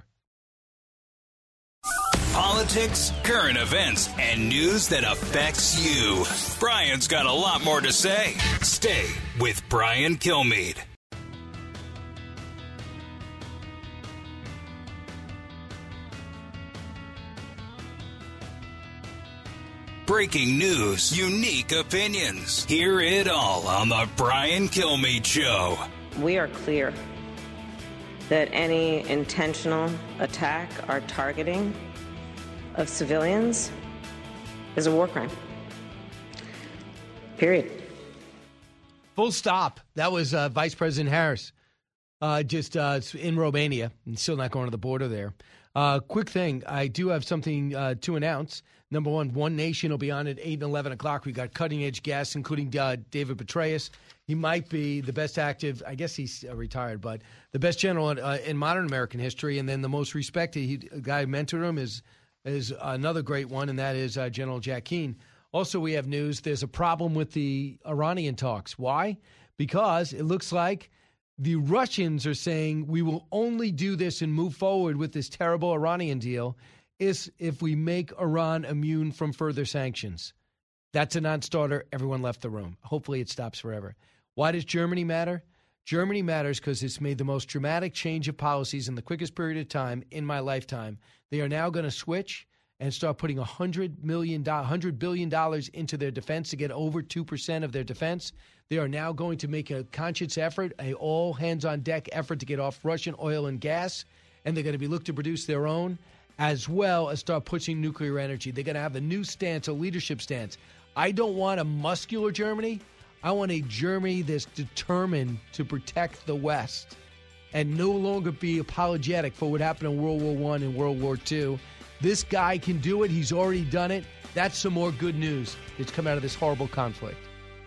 Politics, current events, and news that affects you. Brian's got a lot more to say. Stay with Brian Kilmeade. Breaking news, unique opinions. Hear it all on the Brian Kilmeade Show. We are clear that any intentional attack or targeting of civilians is a war crime. Period. Full stop. That was uh, Vice President Harris, uh, just uh, in Romania, and still not going to the border there. Uh, quick thing, I do have something uh, to announce. Number one, One Nation will be on at eight and eleven o'clock. We got cutting-edge guests, including uh, David Petraeus. He might be the best active, I guess he's uh, retired, but the best general in, uh, in modern American history. And then the most respected, he, a guy who mentored him is, is another great one, and that is uh, General Jack Keane. Also, we have news. There's a problem with the Iranian talks. Why? Because it looks like the Russians are saying we will only do this and move forward with this terrible Iranian deal is if we make Iran immune from further sanctions. That's a non-starter. Everyone left the room. Hopefully it stops forever. Why does Germany matter? Germany matters because it's made the most dramatic change of policies in the quickest period of time in my lifetime. They are now going to switch and start putting one hundred million dollars, one hundred billion dollars into their defense to get over two percent of their defense. They are now going to make a conscious effort, a all-hands-on-deck effort to get off Russian oil and gas, and they're going to be looking to produce their own, as well as start pushing nuclear energy. They're going to have a new stance, a leadership stance. I don't want a muscular Germany. I want a Germany that's determined to protect the West and no longer be apologetic for what happened in World War One and World War Two. This guy can do it. He's already done it. That's some more good news that's come out of this horrible conflict.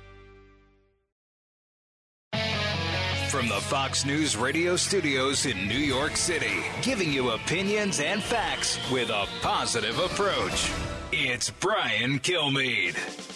From the Fox News radio studios in New York City, giving you opinions and facts with a positive approach. It's Brian Kilmeade.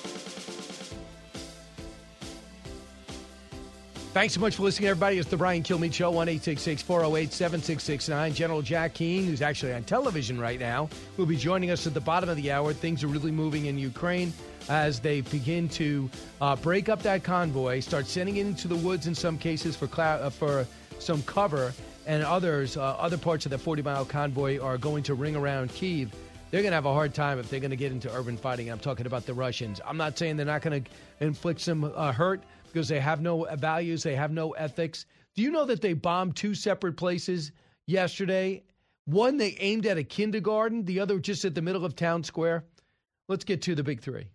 Thanks so much for listening, everybody. It's the Brian Kilmeade Show, one eight six six, four oh eight, seven six six nine. General Jack Keane, who's actually on television right now, will be joining us at the bottom of the hour. Things are really moving in Ukraine as they begin to uh, break up that convoy, start sending it into the woods in some cases for clou- uh, for some cover, and others, uh, other parts of the forty-mile convoy are going to ring around Kyiv. They're going to have a hard time if they're going to get into urban fighting. I'm talking about the Russians. I'm not saying they're not going to inflict some uh, hurt, because they have no values, they have no ethics. Do you know that they bombed two separate places yesterday? One, they aimed at a kindergarten. The other, just at the middle of town square. Let's get to the big three.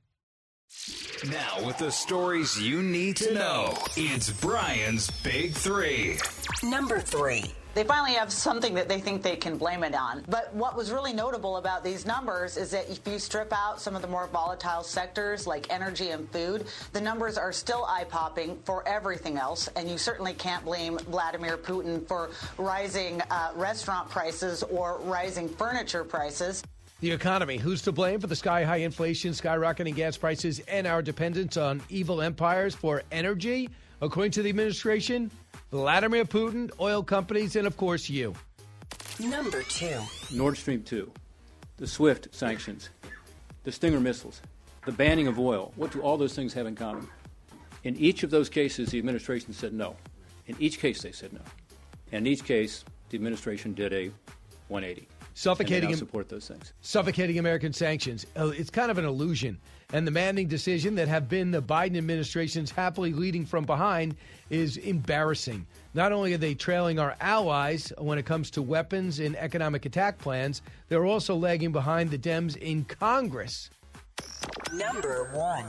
Now, with the stories you need to know, it's Brian's Big Three. Number three. They finally have something that they think they can blame it on. But what was really notable about these numbers is that if you strip out some of the more volatile sectors like energy and food, the numbers are still eye-popping for everything else. And you certainly can't blame Vladimir Putin for rising uh, restaurant prices or rising furniture prices. The economy. Who's to blame for the sky-high inflation, skyrocketing gas prices, and our dependence on evil empires for energy? According to the administration, Vladimir Putin, oil companies, and, of course, you. Number two. Nord Stream two, the SWIFT sanctions, the Stinger missiles, the banning of oil. What do all those things have in common? In each of those cases, the administration said no. In each case, they said no. And in each case, the administration did a one eighty. Suffocating, and they now support those things. Suffocating American sanctions. Uh, it's kind of an illusion. And the maddening decision that have been the Biden administration's happily leading from behind is embarrassing. Not only are they trailing our allies when it comes to weapons and economic attack plans, they're also lagging behind the Dems in Congress. Number one.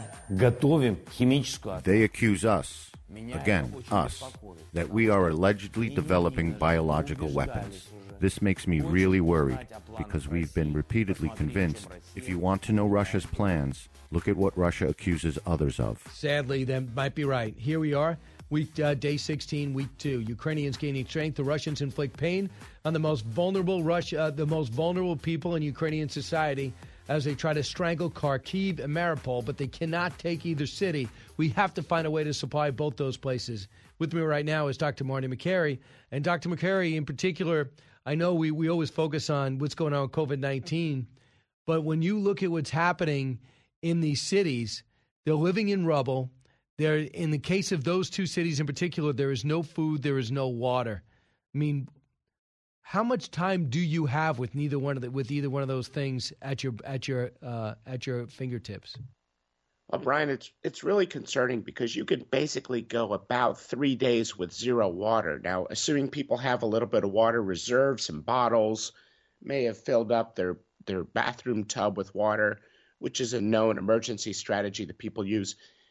They accuse us, again, us, that we are allegedly developing biological weapons. This makes me really worried because we've been repeatedly convinced if you want to know Russia's plans, look at what Russia accuses others of. Sadly, they might be right. Here we are, week uh, day sixteen, week two. Ukrainians gaining strength. The Russians inflict pain on the most vulnerable Russia, uh, the most vulnerable people in Ukrainian society as they try to strangle Kharkiv and Mariupol, but they cannot take either city. We have to find a way to supply both those places. With me right now is Doctor Marty Makary. And Doctor Makary, in particular, I know we, we always focus on what's going on with COVID nineteen, but when you look at what's happening in these cities, they're living in rubble. They're, in the case of those two cities in particular, there is no food, there is no water. I mean, how much time do you have with neither one of the, with either one of those things at your at your uh, at your fingertips? Well, Brian, it's it's really concerning because you could basically go about three days with zero water. Now, assuming people have a little bit of water reserve, some bottles, may have filled up their, their bathroom tub with water, which is a known emergency strategy that people use.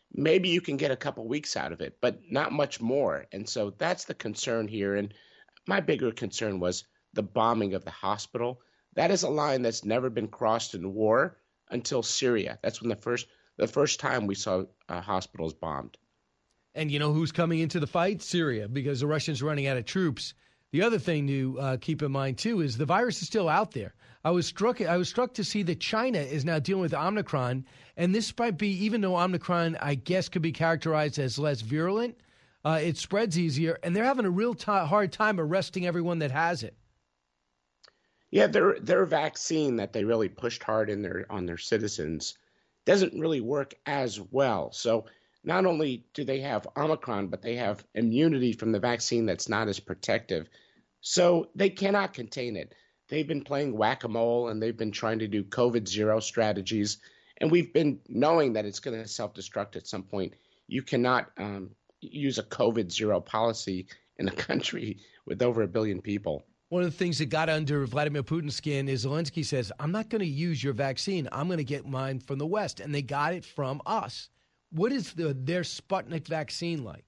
maybe you can get a couple weeks out of it, but not much more. And so that's the concern here. And my bigger concern was the bombing of the hospital. That is a line that's never been crossed in war until Syria. That's when the first the first time we saw uh, hospitals bombed. And you know who's coming into the fight? Syria, because the Russians are running out of troops. The other thing to uh, keep in mind, too, is the virus is still out there. I was struck I was struck to see that China is now dealing with Omicron, and this might be, even though Omicron, I guess, could be characterized as less virulent, uh, it spreads easier, and they're having a real t- hard time arresting everyone that has it. Yeah, their their vaccine that they really pushed hard in their on their citizens doesn't really work as well. So not only do they have Omicron, but they have immunity from the vaccine that's not as protective. So they cannot contain it. They've been playing whack-a-mole, and they've been trying to do COVID zero strategies. And we've been knowing that it's going to self-destruct at some point. You cannot um, use a COVID zero policy in a country with over a billion people. One of the things that got under Vladimir Putin's skin is Zelensky says, I'm not going to use your vaccine. I'm going to get mine from the West. And they got it from us. What is the, their Sputnik vaccine like?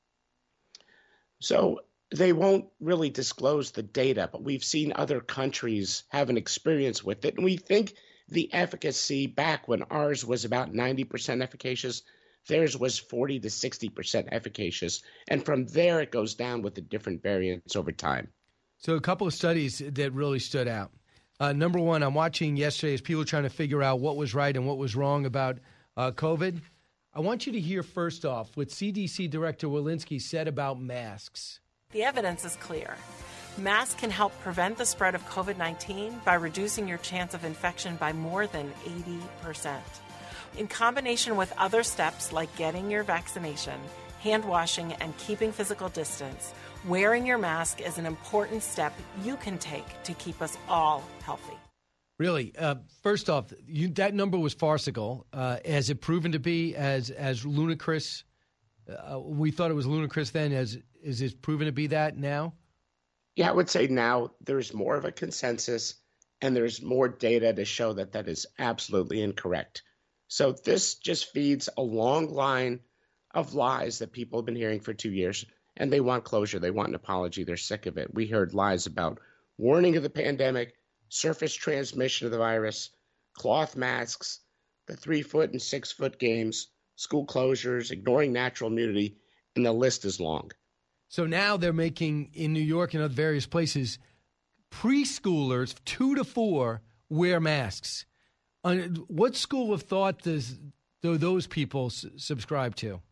So they won't really disclose the data, but we've seen other countries have an experience with it. And we think the efficacy back when ours was about ninety percent efficacious, theirs was forty to sixty percent efficacious. And from there, it goes down with the different variants over time. So a couple of studies that really stood out. Uh, number one, I'm watching yesterday as people are trying to figure out what was right and what was wrong about uh, COVID. I want you to hear first off what C D C Director Walensky said about masks. The evidence is clear. Masks can help prevent the spread of COVID nineteen by reducing your chance of infection by more than eighty percent. In combination with other steps like getting your vaccination, hand washing, and keeping physical distance, wearing your mask is an important step you can take to keep us all healthy. Really, uh, first off, you, that number was farcical. Uh, has it proven to be as as ludicrous? Uh, we thought it was ludicrous then. As is it proven to be that now? Yeah, I would say now there's more of a consensus, and there's more data to show that that is absolutely incorrect. So this just feeds a long line of lies that people have been hearing for two years, and they want closure. They want an apology. They're sick of it. We heard lies about warning of the pandemic, surface transmission of the virus, cloth masks, the three-foot and six-foot games, school closures, ignoring natural immunity, and the list is long. So now they're making, in New York and other various places, preschoolers, two to four, wear masks. Uh, what school of thought does do those people s- subscribe to?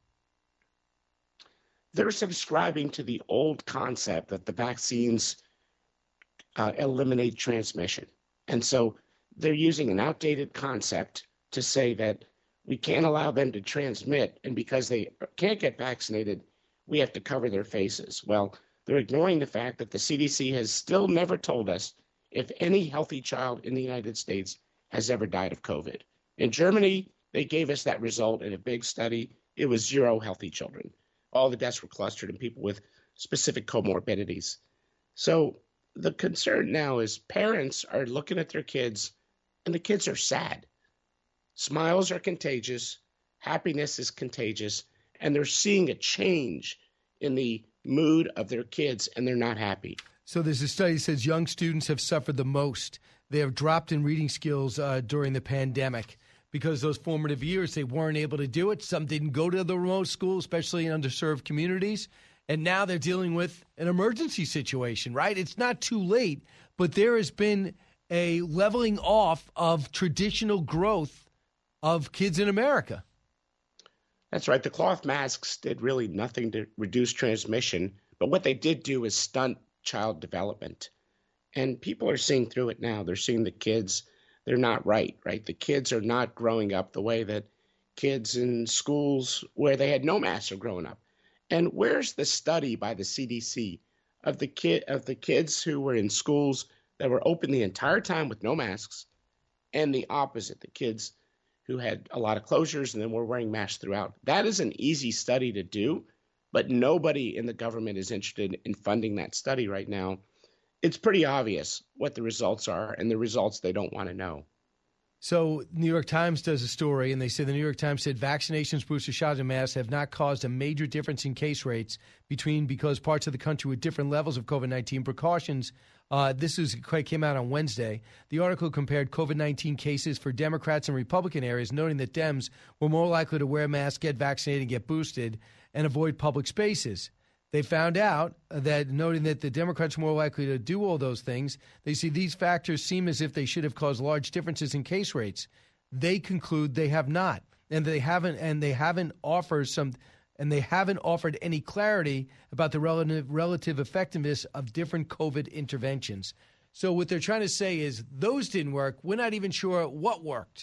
They're subscribing to the old concept that the vaccines uh, eliminate transmission. And so they're using an outdated concept to say that we can't allow them to transmit, and because they can't get vaccinated, we have to cover their faces. Well, they're ignoring the fact that the C D C has still never told us if any healthy child in the United States has ever died of COVID. In Germany, they gave us that result in a big study. It was zero healthy children. All the deaths were clustered in people with specific comorbidities. So the concern now is parents are looking at their kids, and the kids are sad. Smiles are contagious. Happiness is contagious. And they're seeing a change in the mood of their kids, and they're not happy. So there's a study that says young students have suffered the most. They have dropped in reading skills uh, during the pandemic because those formative years, they weren't able to do it. Some didn't go to the remote school, especially in underserved communities. And now they're dealing with an emergency situation, right? It's not too late, but there has been a leveling off of traditional growth of kids in America. That's right. The cloth masks did really nothing to reduce transmission, but what they did do is stunt child development. And people are seeing through it now. They're seeing the kids, they're not right, right? The kids are not growing up the way that kids in schools where they had no masks are growing up. And where's the study by the C D C of the kid of the kids who were in schools that were open the entire time with no masks, and the opposite, the kids who had a lot of closures and then were wearing masks throughout? That is an easy study to do, but nobody in the government is interested in funding that study right now. It's pretty obvious what the results are, and the results they don't want to know. So New York Times does a story, and they say the New York Times said vaccinations, booster shots, and masks have not caused a major difference in case rates between because parts of the country with different levels of COVID nineteen precautions. Uh, this is came out on Wednesday. The article compared COVID nineteen cases for Democrats and Republican areas, noting that Dems were more likely to wear masks, get vaccinated, and get boosted, and avoid public spaces. They found out that, noting that the Democrats are more likely to do all those things, they see these factors seem as if they should have caused large differences in case rates. They conclude they have not, and they haven't, and they haven't offered some, and they haven't offered any clarity about the relative relative effectiveness of different COVID interventions. So what they're trying to say is those didn't work. We're not even sure what worked.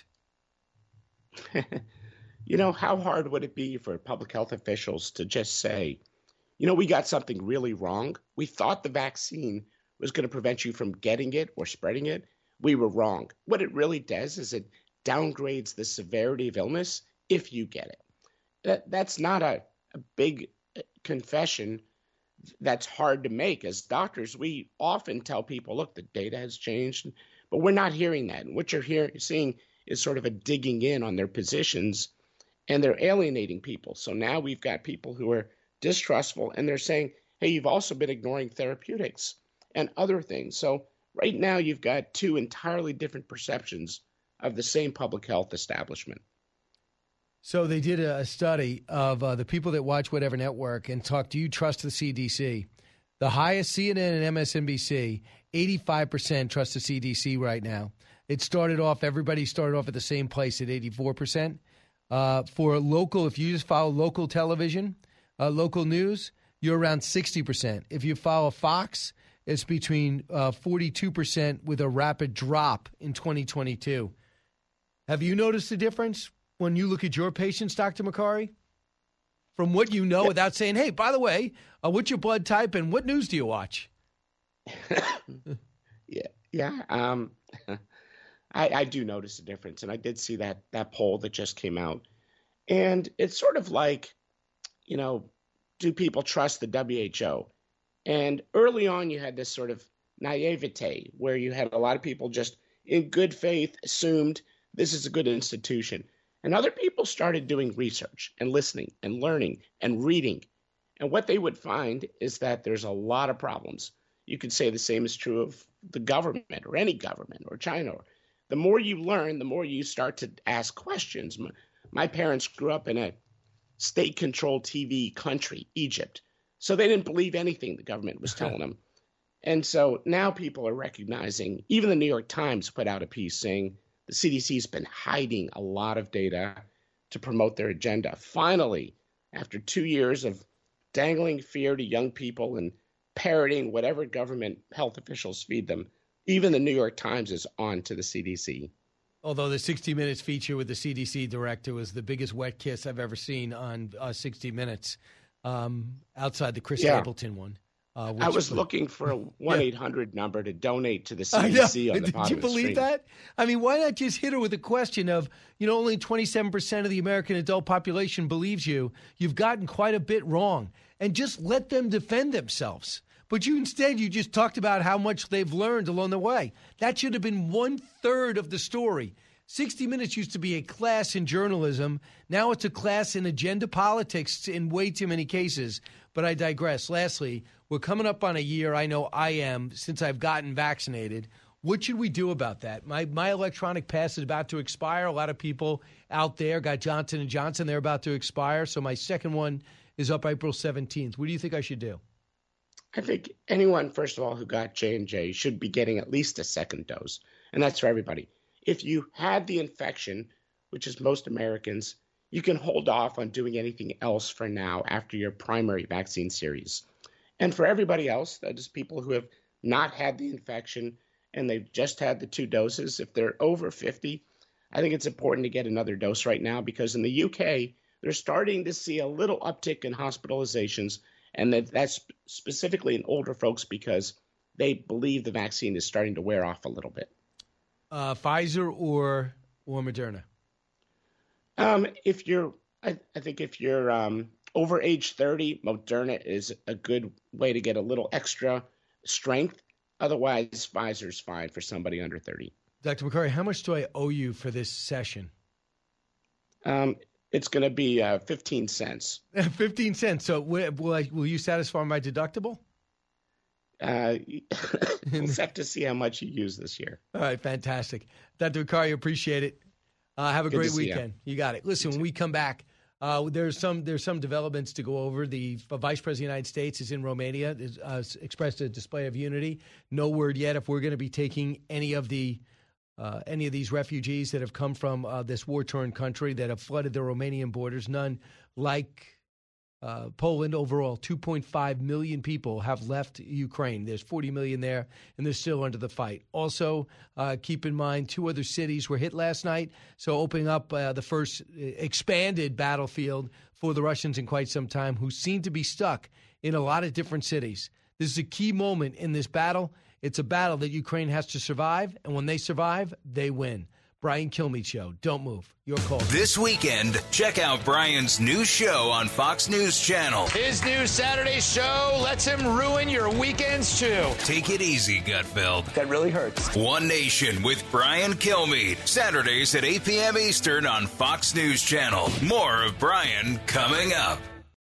You know, how hard would it be for public health officials to just say, you know, we got something really wrong. We thought the vaccine was going to prevent you from getting it or spreading it. We were wrong. What it really does is it downgrades the severity of illness if you get it. That That's not a, a big confession that's hard to make. As doctors, we often tell people, look, the data has changed, but we're not hearing that. And what you're hearing, seeing is sort of a digging in on their positions, and they're alienating people. So now we've got people who are distrustful, and they're saying, hey, you've also been ignoring therapeutics and other things. So right now you've got two entirely different perceptions of the same public health establishment. So they did a study of uh, the people that watch whatever network and talk, do you trust the C D C? The highest, C N N and M S N B C, eighty-five percent trust the C D C right now. It started off, everybody started off at the same place at eighty-four percent. Uh, for local, if you just follow local television, Uh, local news, you're around sixty percent. If you follow Fox, it's between uh, forty-two percent with a rapid drop in twenty twenty-two. Have you noticed a difference when you look at your patients, Doctor Makary? From what you know, yeah. Without saying, hey, by the way, uh, what's your blood type and what news do you watch? yeah, yeah. Um, I, I do notice a difference, and I did see that that poll that just came out. And it's sort of like, you know, do people trust the W H O? And early on, you had this sort of naivete where you had a lot of people just in good faith assumed this is a good institution. And other people started doing research and listening and learning and reading. And what they would find is that there's a lot of problems. You could say the same is true of the government or any government or China. The more you learn, the more you start to ask questions. My, my parents grew up in a state-controlled T V country, Egypt. So they didn't believe anything the government was telling them. And so now people are recognizing, even the New York Times put out a piece saying the C D C's been hiding a lot of data to promote their agenda. Finally, after two years of dangling fear to young people and parroting whatever government health officials feed them, even the New York Times is on to the C D C. Although the sixty minutes feature with the C D C director was the biggest wet kiss I've ever seen on uh, sixty minutes, um, outside the Chris yeah. Stapleton one. Uh, I was looking for a one eight hundred yeah. number to donate to the C D C on the Did bottom you believe of the that? I mean, why not just hit her with a question of, you know, only twenty-seven percent of the American adult population believes you. You've gotten quite a bit wrong. And just let them defend themselves. But you instead, you just talked about how much they've learned along the way. That should have been one third of the story. sixty minutes used to be a class in journalism. Now it's a class in agenda politics in way too many cases. But I digress. Lastly, we're coming up on a year, I know I am, since I've gotten vaccinated. What should we do about that? My my electronic pass is about to expire. A lot of people out there got Johnson and Johnson. They're about to expire. So my second one is up April seventeenth. What do you think I should do? I think anyone, first of all, who got J and J should be getting at least a second dose. And that's for everybody. If you had the infection, which is most Americans, you can hold off on doing anything else for now after your primary vaccine series. And for everybody else, that is people who have not had the infection and they've just had the two doses, if they're over fifty, I think it's important to get another dose right now because in the U K, they're starting to see a little uptick in hospitalizations, and that, that's specifically in older folks because they believe the vaccine is starting to wear off a little bit. Uh, Pfizer or or Moderna? Um, if you're, I, I think if you're um, over age thirty, Moderna is a good way to get a little extra strength. Otherwise, Pfizer's fine for somebody under thirty. Doctor McCurry, how much do I owe you for this session? Um, it's going to be uh, fifteen cents. fifteen cents. So will, will, I, will you satisfy my deductible? Uh, we'll have to see how much you use this year. All right, fantastic. Doctor McCurry, appreciate it. Uh, have a Good great to see weekend. you. You got it. Listen, when we come back, uh, there's some there's some developments to go over. The Vice President of the United States is in Romania, has uh, expressed a display of unity. No word yet if we're going to be taking any of the uh, any of these refugees that have come from uh, this war-torn country that have flooded the Romanian borders. None like Uh, Poland overall, two point five million people have left Ukraine. There's forty million there, and they're still under the fight. Also, uh, keep in mind, two other cities were hit last night, so opening up uh, the first expanded battlefield for the Russians in quite some time, who seem to be stuck in a lot of different cities. This is a key moment in this battle. It's a battle that Ukraine has to survive, and when they survive, they win. Brian Kilmeade Show. Don't move. Your call. This weekend, check out Brian's new show on Fox News Channel. His new Saturday show lets him ruin your weekends, too. Take it easy, Gutfeld. That really hurts. One Nation with Brian Kilmeade. Saturdays at eight p.m. Eastern on Fox News Channel. More of Brian coming up.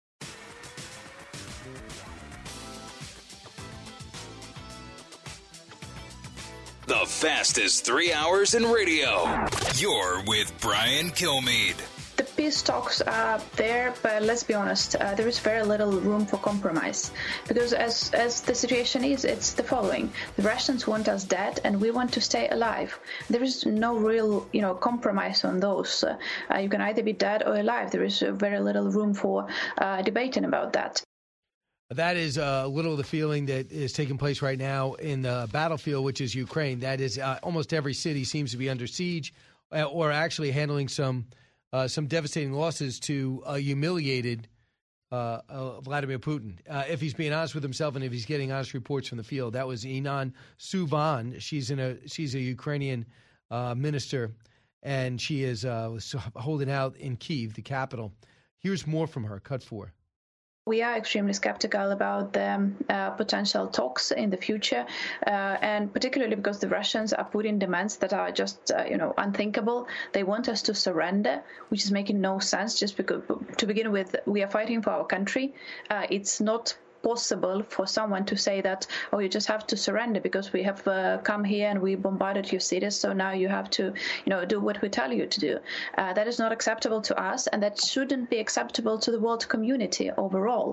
The fastest three hours in radio. You're with Brian Kilmeade. The peace talks are there, but let's be honest, uh, there is very little room for compromise. Because as, as the situation is, it's the following. The Russians want us dead, and we want to stay alive. There is no real, you know, compromise on those. Uh, uh, you can either be dead or alive. There is uh, very little room for uh, debating about that. That is a little of the feeling that is taking place right now in the battlefield, which is Ukraine. That is uh, almost every city seems to be under siege uh, or actually handling some uh, some devastating losses to a humiliated uh, uh, Vladimir Putin. Uh, if he's being honest with himself and if he's getting honest reports from the field, that was Inan Suvan. She's in a she's a Ukrainian uh, minister, and she is uh, holding out in Kyiv, the capital. Here's more from her. Cut four. We are extremely skeptical about the uh, potential talks in the future, uh, and particularly because the Russians are putting demands that are just, uh, you know, unthinkable. They want us to surrender, which is making no sense. Just because, to begin with, we are fighting for our country. Uh, it's not possible for someone to say that, oh, you just have to surrender because we have uh, come here and we bombarded your cities, so now you have to, you know, do what we tell you to do. Uh, that is not acceptable to us, and that shouldn't be acceptable to the world community overall.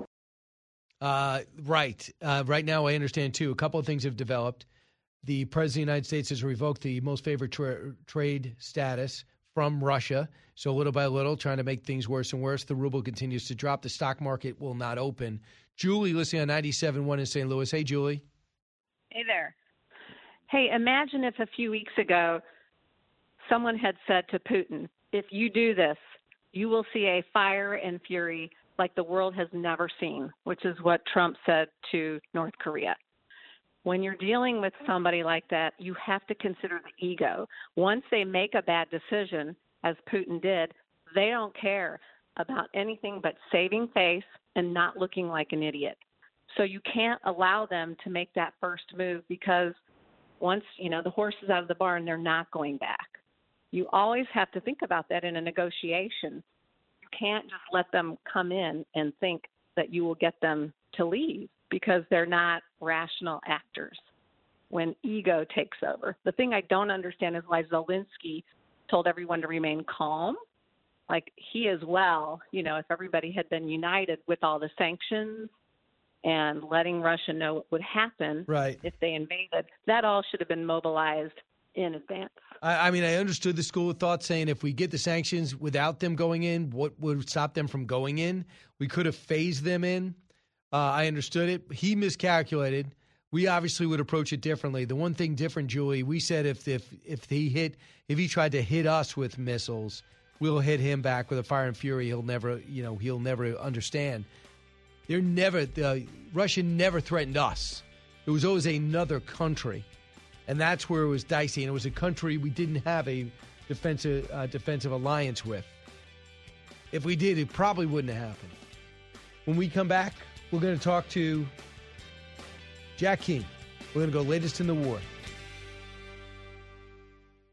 Uh, right. Uh, right now, I understand, too, a couple of things have developed. The President of the United States has revoked the most favored tra- trade status from Russia. So little by little, trying to make things worse and worse. The ruble continues to drop. The stock market will not open. Julie, listening on ninety-seven point one in Saint Louis. Hey, Julie. Hey there. Hey, imagine if a few weeks ago someone had said to Putin, if you do this, you will see a fire and fury like the world has never seen, which is what Trump said to North Korea. When you're dealing with somebody like that, you have to consider the ego. Once they make a bad decision, as Putin did, they don't care about anything but saving face and not looking like an idiot. So you can't allow them to make that first move because once, you know, the horse is out of the barn, they're not going back. You always have to think about that in a negotiation. You can't just let them come in and think that you will get them to leave because they're not rational actors when ego takes over. The thing I don't understand is why Zelensky told everyone to remain calm. Like he as well, you know, if everybody had been united with all the sanctions and letting Russia know what would happen right. if they invaded, that all should have been mobilized in advance. I, I mean, I understood the school of thought saying if we get the sanctions without them going in, what would stop them from going in? We could have phased them in. Uh, I understood it. He miscalculated. We obviously would approach it differently. The one thing different, Julie, we said if if if he hit if he tried to hit us with missiles, we'll hit him back with a fire and fury. He'll never, you know, he'll never understand. They're never the Russia never threatened us. It was always another country, and that's where it was dicey. And it was a country we didn't have a defensive uh, defensive alliance with. If we did, it probably wouldn't have happened. When we come back, we're going to talk to Jack King. We're going to go latest in the war.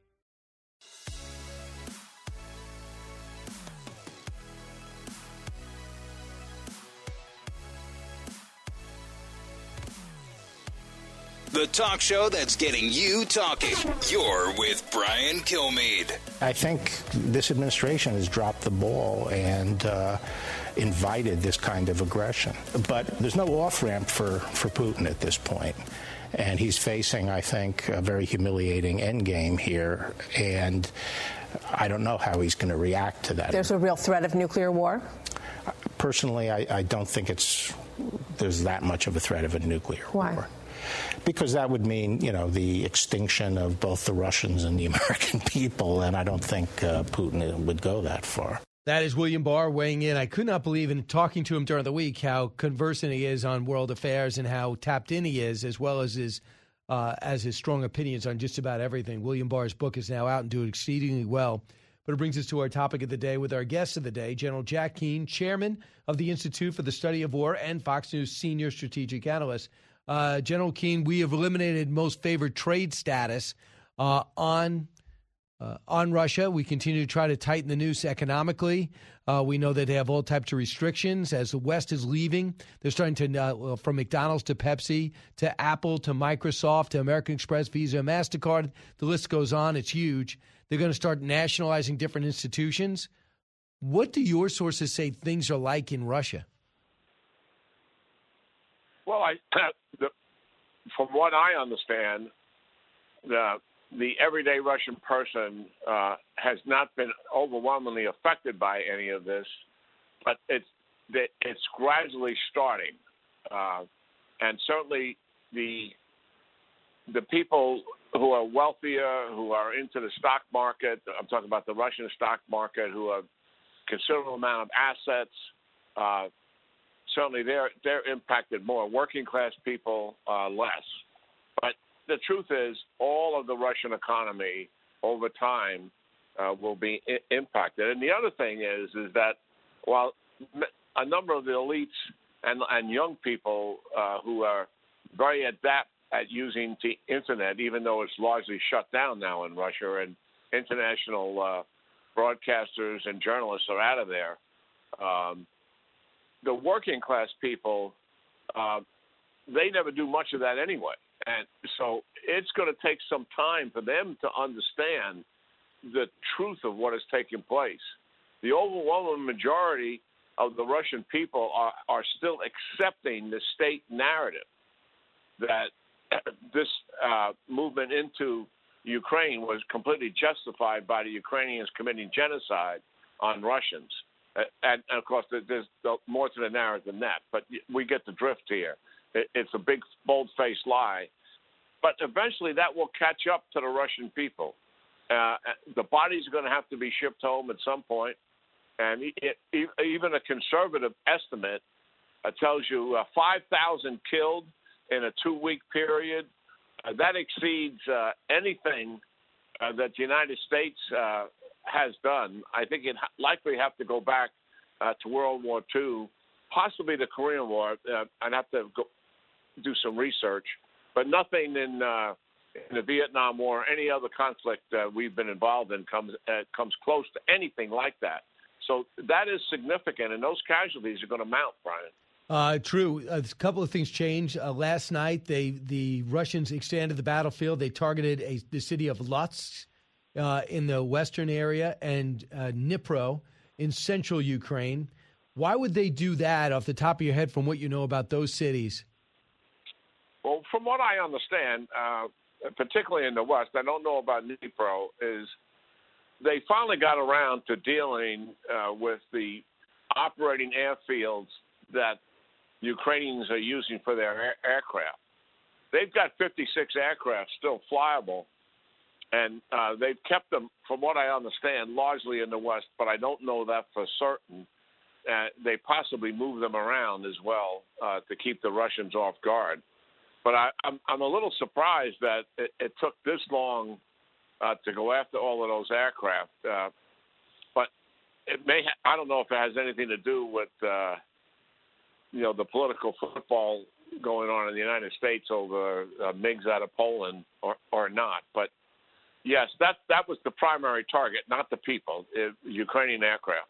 the talk show that's getting you talking. You're with Brian Kilmeade. I think this administration has dropped the ball and uh, invited this kind of aggression. But there's no off-ramp for, for Putin at this point. And he's facing, I think, a very humiliating endgame here. And I don't know how he's going to react to that. There's a real threat of nuclear war? Personally, I, I don't think it's there's that much of a threat of a nuclear Why? war. Because that would mean, you know, the extinction of both the Russians and the American people. And I don't think uh, Putin would go that far. That is William Barr weighing in. I could not believe in talking to him during the week how conversant he is on world affairs and how tapped in he is, as well as his uh, as his strong opinions on just about everything. William Barr's book is now out and doing exceedingly well. But it brings us to our topic of the day with our guest of the day, General Jack Keane, chairman of the Institute for the Study of War and Fox News senior strategic analyst. Uh, General Keane, we have eliminated most favored trade status uh, on Uh, on Russia. We continue to try to tighten the noose economically. Uh, we know that they have all types of restrictions. As the West is leaving, they're starting to, uh, well, from McDonald's to Pepsi to Apple to Microsoft to American Express, Visa, MasterCard, the list goes on. It's huge. They're going to start nationalizing different institutions. What do your sources say things are like in Russia? Well, I, the, from what I understand, the the everyday Russian person uh, has not been overwhelmingly affected by any of this, but it's it's gradually starting, uh, and certainly the the people who are wealthier, who are into the stock market. I'm talking about the Russian stock market, who have considerable amount of assets. Uh, certainly, they're they're impacted more. Working class people uh, less, but the truth is, all of the Russian economy over time uh, will be I- impacted. And the other thing is, is that while a number of the elites and, and young people uh, who are very adept at using the internet, even though it's largely shut down now in Russia, and international uh, broadcasters and journalists are out of there, um, the working class people, uh, they never do much of that anyway. And so it's going to take some time for them to understand the truth of what is taking place. The overwhelming majority of the Russian people are, are still accepting the state narrative that this uh, movement into Ukraine was completely justified by the Ukrainians committing genocide on Russians. And, and of course, there's more to the narrative than that, but we get the drift here. It's a big, bold-faced lie. But eventually that will catch up to the Russian people. Uh, the bodies are going to have to be shipped home at some point. And it, it, even a conservative estimate uh, tells you uh, five thousand killed in a two-week period. Uh, that exceeds uh, anything uh, that the United States uh, has done. I think it likely have to go back uh, to World War Two, possibly the Korean War. Uh, I'd have to go do some research, but nothing in, uh, in the Vietnam War or any other conflict uh, we've been involved in comes uh, comes close to anything like that. So that is significant, and those casualties are going to mount, Brian. Uh, true. A couple of things changed. Uh, last night, they the Russians expanded the battlefield. They targeted a, the city of Lutsk uh, in the western area and uh, Dnipro in central Ukraine. Why would they do that off the top of your head from what you know about those cities? Well, from what I understand, uh, particularly in the West, I don't know about Dnipro, is they finally got around to dealing uh, with the operating airfields that Ukrainians are using for their air- aircraft. They've got fifty-six aircraft still flyable, and uh, they've kept them, from what I understand, largely in the West, but I don't know that for certain. Uh, they possibly move them around as well uh, to keep the Russians off guard. But I, I'm, I'm a little surprised that it, it took this long uh, to go after all of those aircraft. Uh, but it may ha- I don't know if it has anything to do with uh, you know the political football going on in the United States over uh, MiGs out of Poland or, or not. But yes, that that was the primary target, not the people, uh, Ukrainian aircraft.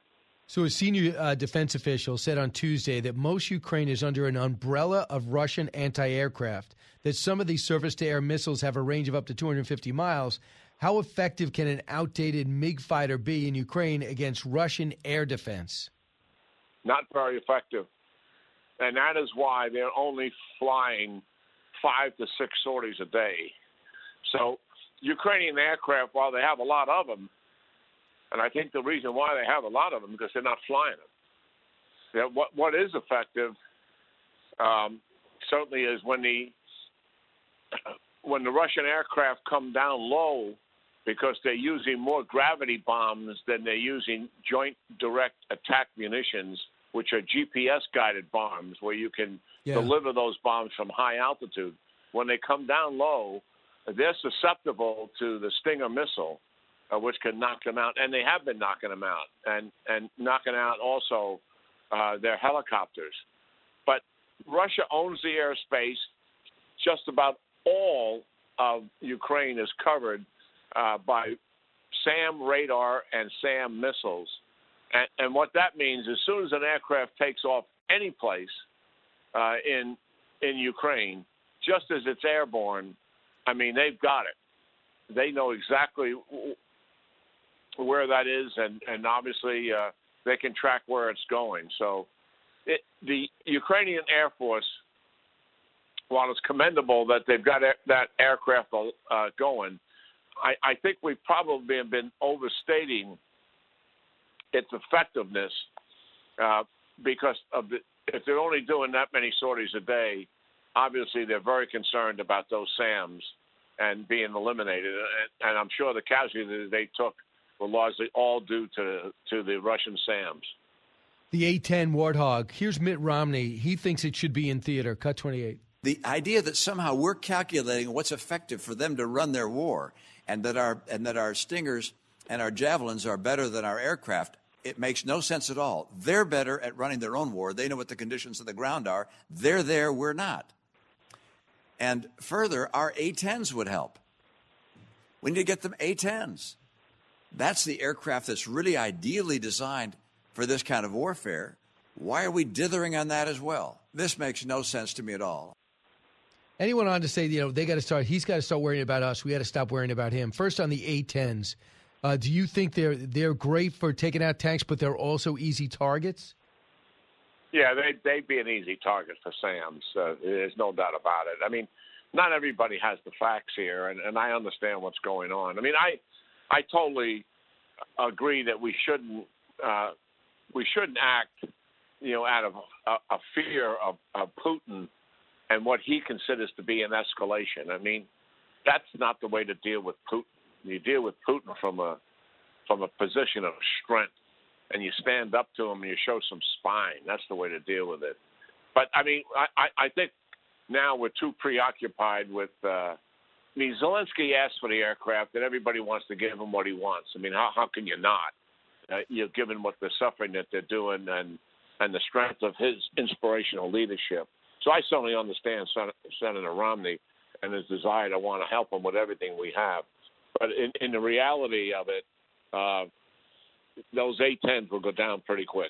So a senior uh, defense official said on Tuesday that most Ukraine is under an umbrella of Russian anti-aircraft, that some of these surface-to-air missiles have a range of up to two hundred fifty miles. How effective can an outdated MiG fighter be in Ukraine against Russian air defense? Not very effective. And that is why they're only flying five to six sorties a day. So Ukrainian aircraft, while they have a lot of them, and I think the reason why they have a lot of them is because they're not flying them. You know, what what is effective um, certainly is when the when the Russian aircraft come down low, because they're using more gravity bombs than they're using joint direct attack munitions, which are G P S-guided bombs, where you can yeah. deliver those bombs from high altitude. When they come down low, they're susceptible to the Stinger missile, uh, which can knock them out. And they have been knocking them out, and, and knocking out also uh, their helicopters. But Russia owns the airspace. Just about all of Ukraine is covered uh, by SAM radar and SAM missiles. And, and what that means, as soon as an aircraft takes off any place uh, in in Ukraine, just as it's airborne, I mean, they've got it. They know exactly where that is, and, and obviously uh, they can track where it's going. So it, the Ukrainian Air Force, while it's commendable that they've got air, that aircraft uh, going, I, I think we've probably been, been overstating its effectiveness uh, because of the, if they're only doing that many sorties a day, obviously they're very concerned about those SAMs and being eliminated. And, and I'm sure the casualties they took were largely all due to to the Russian SAMs. The A ten Warthog. Here's Mitt Romney. He thinks it should be in theater. Cut twenty-eight. The idea that somehow we're calculating what's effective for them to run their war, and that our and that our Stingers and our Javelins are better than our aircraft, it makes no sense at all. They're better at running their own war. They know what the conditions of the ground are. They're there, we're not. And further, our A tens would help. We need to get them A tens. That's the aircraft that's really ideally designed for this kind of warfare. Why are we dithering on that as well? This makes no sense to me at all. Anyone on to say, you know, they got to start, he's got to start worrying about us. We got to stop worrying about him. First on the A tens. Uh, do you think they're they're great for taking out tanks, but they're also easy targets? Yeah, they, they'd be an easy target for SAMs. Uh, there's no doubt about it. I mean, not everybody has the facts here, and, and I understand what's going on. I mean, I I totally agree that we shouldn't uh, we shouldn't act, you know, out of a, a fear of, of Putin and what he considers to be an escalation. I mean, that's not the way to deal with Putin. You deal with Putin from a from a position of strength, and you stand up to him and you show some spine. That's the way to deal with it. But, I mean, I, I think now we're too preoccupied with uh, – I mean, Zelensky asked for the aircraft, and everybody wants to give him what he wants. I mean, how, how can you not? Uh, you know, given what the suffering that they're doing and, and the strength of his inspirational leadership. So I certainly understand Sen- Senator Romney and his desire to want to help him with everything we have. But in, in the reality of it, uh, those A tens will go down pretty quick.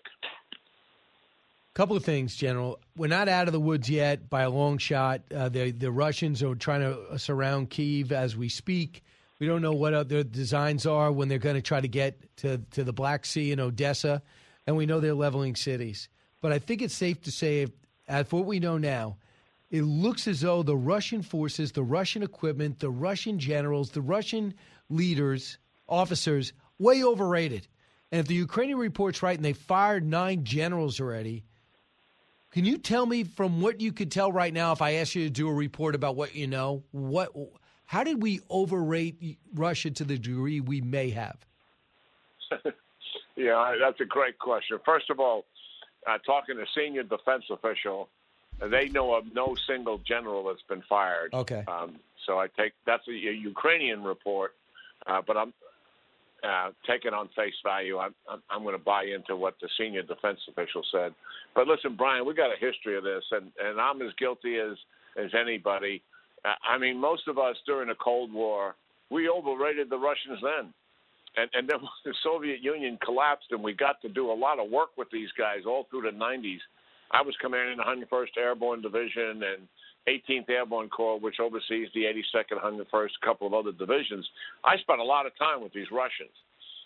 Couple of things, General. We're not out of the woods yet by a long shot. Uh, the the Russians are trying to surround Kyiv as we speak. We don't know what their designs are when they're going to try to get to, to the Black Sea and Odessa, and we know they're leveling cities. But I think it's safe to say, as for what we know now, it looks as though the Russian forces, the Russian equipment, the Russian generals, the Russian leaders, officers, way overrated. And if the Ukrainian report's right and they fired nine generals already, can you tell me from what you could tell right now, if I asked you to do a report about what you know, what, how did we overrate Russia to the degree we may have? Yeah, that's a great question. First of all, uh, talking to senior defense official, they know of no single general that's been fired. Okay. Um, so I take that's a, a Ukrainian report, uh, but I'm uh, taking on face value. I'm, I'm going to buy into what the senior defense official said. But listen, Brian, we got a history of this, and, and I'm as guilty as as anybody. Uh, I mean, most of us during the Cold War, we overrated the Russians then. And, and then the Soviet Union collapsed, and we got to do a lot of work with these guys all through the nineties. I was commanding the one hundred first Airborne Division and eighteenth Airborne Corps, which oversees the eighty-second, one hundred first, a couple of other divisions. I spent a lot of time with these Russians.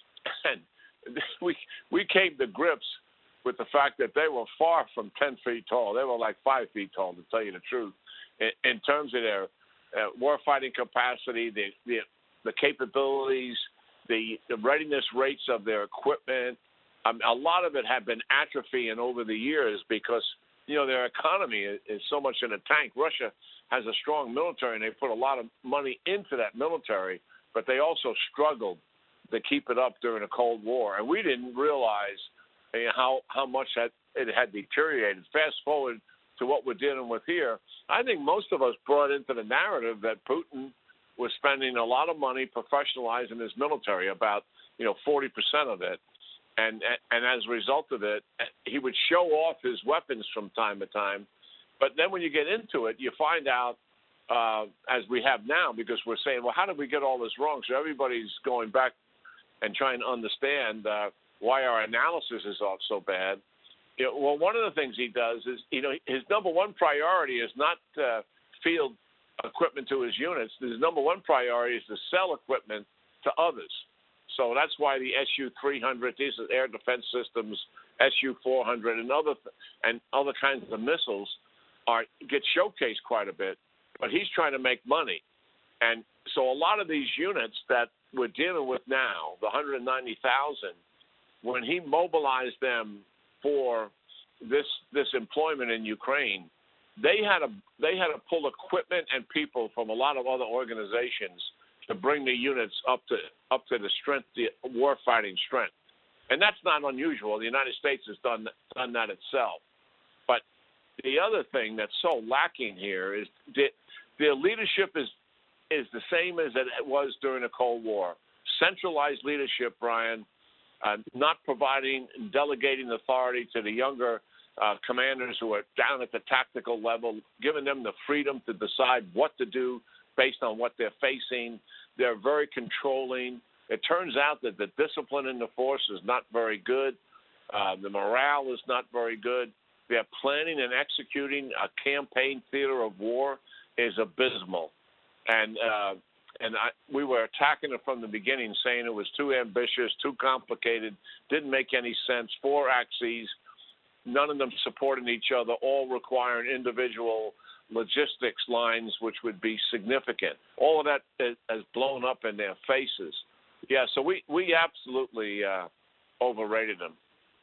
And we we came to grips with the fact that they were far from ten feet tall. They were like five feet tall, to tell you the truth, in, in terms of their uh, warfighting capacity, the, the, the capabilities, the, the readiness rates of their equipment. Um, a lot of it had been atrophying over the years because, you know, their economy is, is so much in a tank. Russia has a strong military, and they put a lot of money into that military, but they also struggled to keep it up during the Cold War. And we didn't realize you know, how, how much that it had deteriorated. Fast forward to what we're dealing with here, I think most of us brought into the narrative that Putin was spending a lot of money professionalizing his military, about, you know, forty percent of it. And, and as a result of it, he would show off his weapons from time to time. But then when you get into it, you find out, uh, as we have now, because we're saying, well, how did we get all this wrong? So everybody's going back and trying to understand uh, why our analysis is off so bad. You know, well, one of the things he does is, you know, his number one priority is not uh, field equipment to his units. His number one priority is to sell equipment to others. So that's why the S U three hundred, these are air defense systems, S U four hundred, and other th- and other kinds of missiles are get showcased quite a bit. But he's trying to make money, and so a lot of these units that we're dealing with now, the one hundred ninety thousand, when he mobilized them for this this employment in Ukraine, they had to they had to pull equipment and people from a lot of other organizations to bring the units up to up to the strength, the war-fighting strength. And that's not unusual. The United States has done done that itself. But the other thing that's so lacking here is that their leadership is is the same as it was during the Cold War. Centralized leadership, Brian, uh, not providing and delegating authority to the younger uh, commanders who are down at the tactical level, giving them the freedom to decide what to do based on what they're facing. They're very controlling. It turns out that the discipline in the force is not very good. Uh, the morale is not very good. Their planning and executing a campaign theater of war is abysmal. And uh, and I, we were attacking it from the beginning, saying it was too ambitious, too complicated, didn't make any sense. Four axes, none of them supporting each other, all requiring individual logistics lines, which would be significant. All of that has blown up in their faces. Yeah, so we, we absolutely uh, overrated them.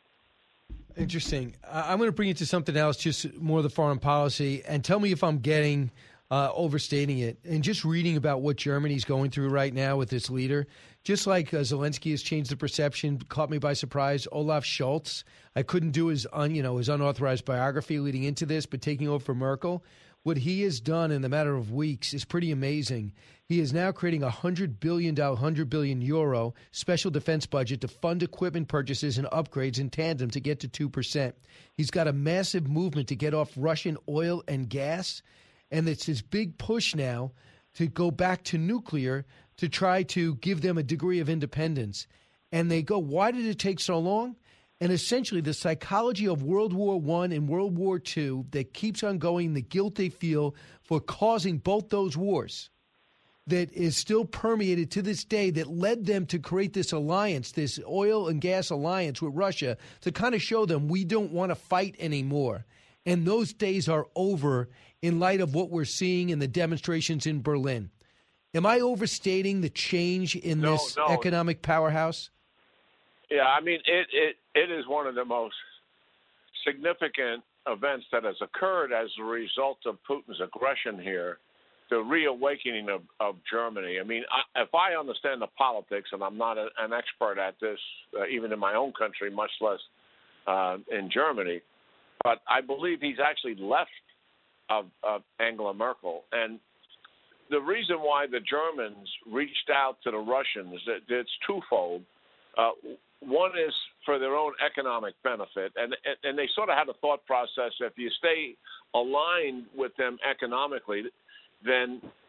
Interesting. I'm going to bring you to something else, just more of the foreign policy, and tell me if I'm getting uh, overstating it. And just reading about what Germany's going through right now with its leader, just like uh, Zelensky has changed the perception, caught me by surprise. Olaf Scholz, I couldn't do his un, you know his unauthorized biography leading into this, but taking over for Merkel, what he has done in the matter of weeks is pretty amazing. He is now creating a one hundred billion dollars, one hundred billion euro special defense budget to fund equipment purchases and upgrades in tandem to get to two percent. He's got a massive movement to get off Russian oil and gas, and it's his big push now to go back to nuclear to try to give them a degree of independence. And they go, why did it take so long? And essentially the psychology of World War One and World War Two that keeps on going, the guilt they feel for causing both those wars, that is still permeated to this day, that led them to create this alliance, this oil and gas alliance with Russia, to kind of show them we don't want to fight anymore. And those days are over in light of what we're seeing in the demonstrations in Berlin. Am I overstating the change in no, this no. economic powerhouse? Yeah, I mean, it, it, it is one of the most significant events that has occurred as a result of Putin's aggression here, the reawakening of, of Germany. I mean, I, if I understand the politics, and I'm not a, an expert at this, uh, even in my own country, much less uh, in Germany, but I believe he's actually left of, of Angela Merkel. And the reason why the Germans reached out to the Russians, it, it's twofold. Uh, one is for their own economic benefit, and, and and they sort of had a thought process: if you stay aligned with them economically, then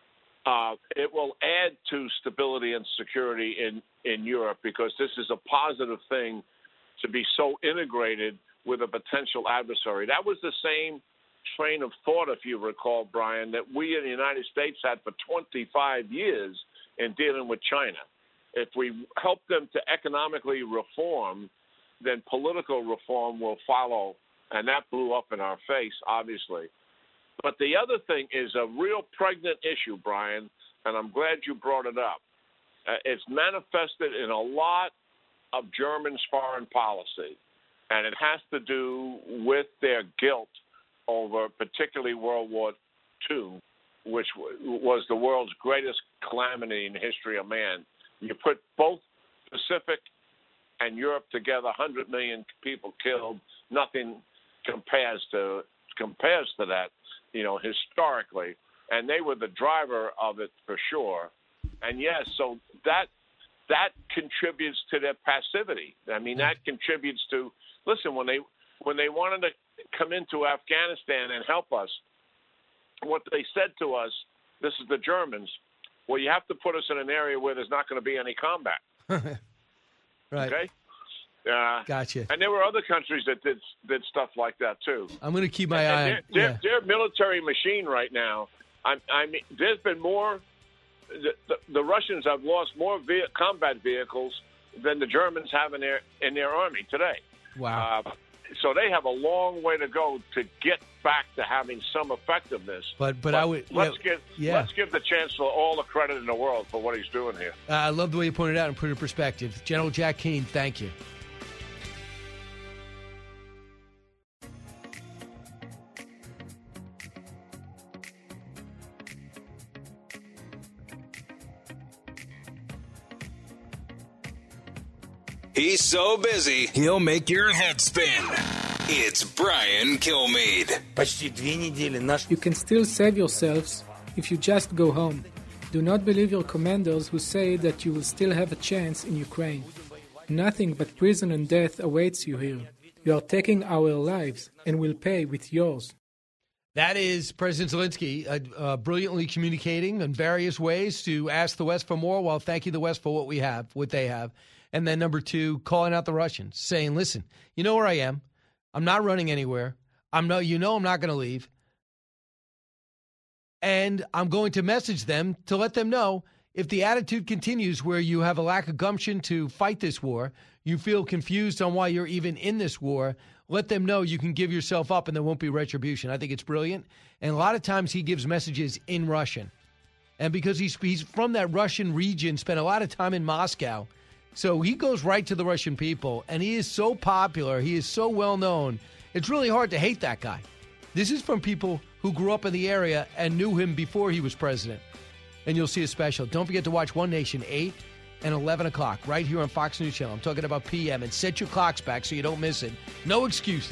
uh, it will add to stability and security in, in Europe, because this is a positive thing to be so integrated with a potential adversary. That was the same train of thought, if you recall, Brian, that we in the United States had for twenty-five years in dealing with China. If we help them to economically reform, then political reform will follow, and that blew up in our face, obviously. But the other thing is a real pregnant issue, Brian, and I'm glad you brought it up. Uh, it's manifested in a lot of Germans' foreign policy, and it has to do with their guilt over particularly World War Two, which w- was the world's greatest calamity in the history of man. You put both Pacific and Europe together, one hundred million people killed. Nothing compares to compares to that, you know, historically. And they were the driver of it for sure. And yes, so that that contributes to their passivity. I mean, that contributes to listen when they when they wanted to come into Afghanistan and help us. What they said to us, this is the Germans. Well, you have to put us in an area where there's not going to be any combat. Right. Okay. Uh, Gotcha. And there were other countries that did did stuff like that too. I'm going to keep my and eye. Their, on their, yeah. their military machine right now. I, I mean, there's been more. The, the, the Russians have lost more ve- combat vehicles than the Germans have in their in their army today. Wow. Uh, so they have a long way to go to get back to having some effectiveness. But but, I would let's yeah, give yeah. let's give the Chancellor all the credit in the world for what he's doing here. Uh, I love the way you pointed out and put it in perspective. General Jack Keane, thank you. He's so busy, he'll make your head spin. It's Brian Kilmeade. You can still save yourselves if you just go home. Do not believe your commanders who say that you will still have a chance in Ukraine. Nothing but prison and death awaits you here. You are taking our lives and will pay with yours. That is President Zelensky uh, uh, brilliantly communicating in various ways to ask the West for more while thanking the West for what we have, what they have. And then number two, calling out the Russians, saying, listen, you know where I am. I'm not running anywhere. I'm no, you know I'm not going to leave. And I'm going to message them to let them know if the attitude continues where you have a lack of gumption to fight this war, you feel confused on why you're even in this war, let them know you can give yourself up and there won't be retribution. I think it's brilliant. And a lot of times he gives messages in Russian. And because he's, he's from that Russian region, spent a lot of time in Moscow, so he goes right to the Russian people, and he is so popular. He is so well known. It's really hard to hate that guy. This is from people who grew up in the area and knew him before he was president. And you'll see a special. Don't forget to watch One Nation, eight and eleven o'clock, right here on Fox News Channel. I'm talking about P M, and set your clocks back so you don't miss it. No excuses.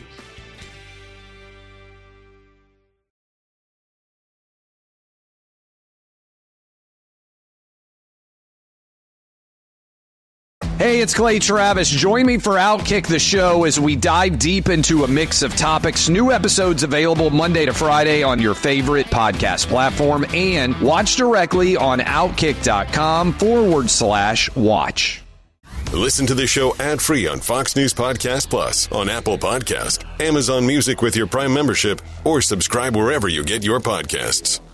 Hey, it's Clay Travis. Join me for Outkick the Show as we dive deep into a mix of topics. New episodes available Monday to Friday on your favorite podcast platform, and watch directly on Outkick.com forward slash watch. Listen to the show ad-free on Fox News Podcast Plus, on Apple Podcast, Amazon Music with your Prime membership, or subscribe wherever you get your podcasts.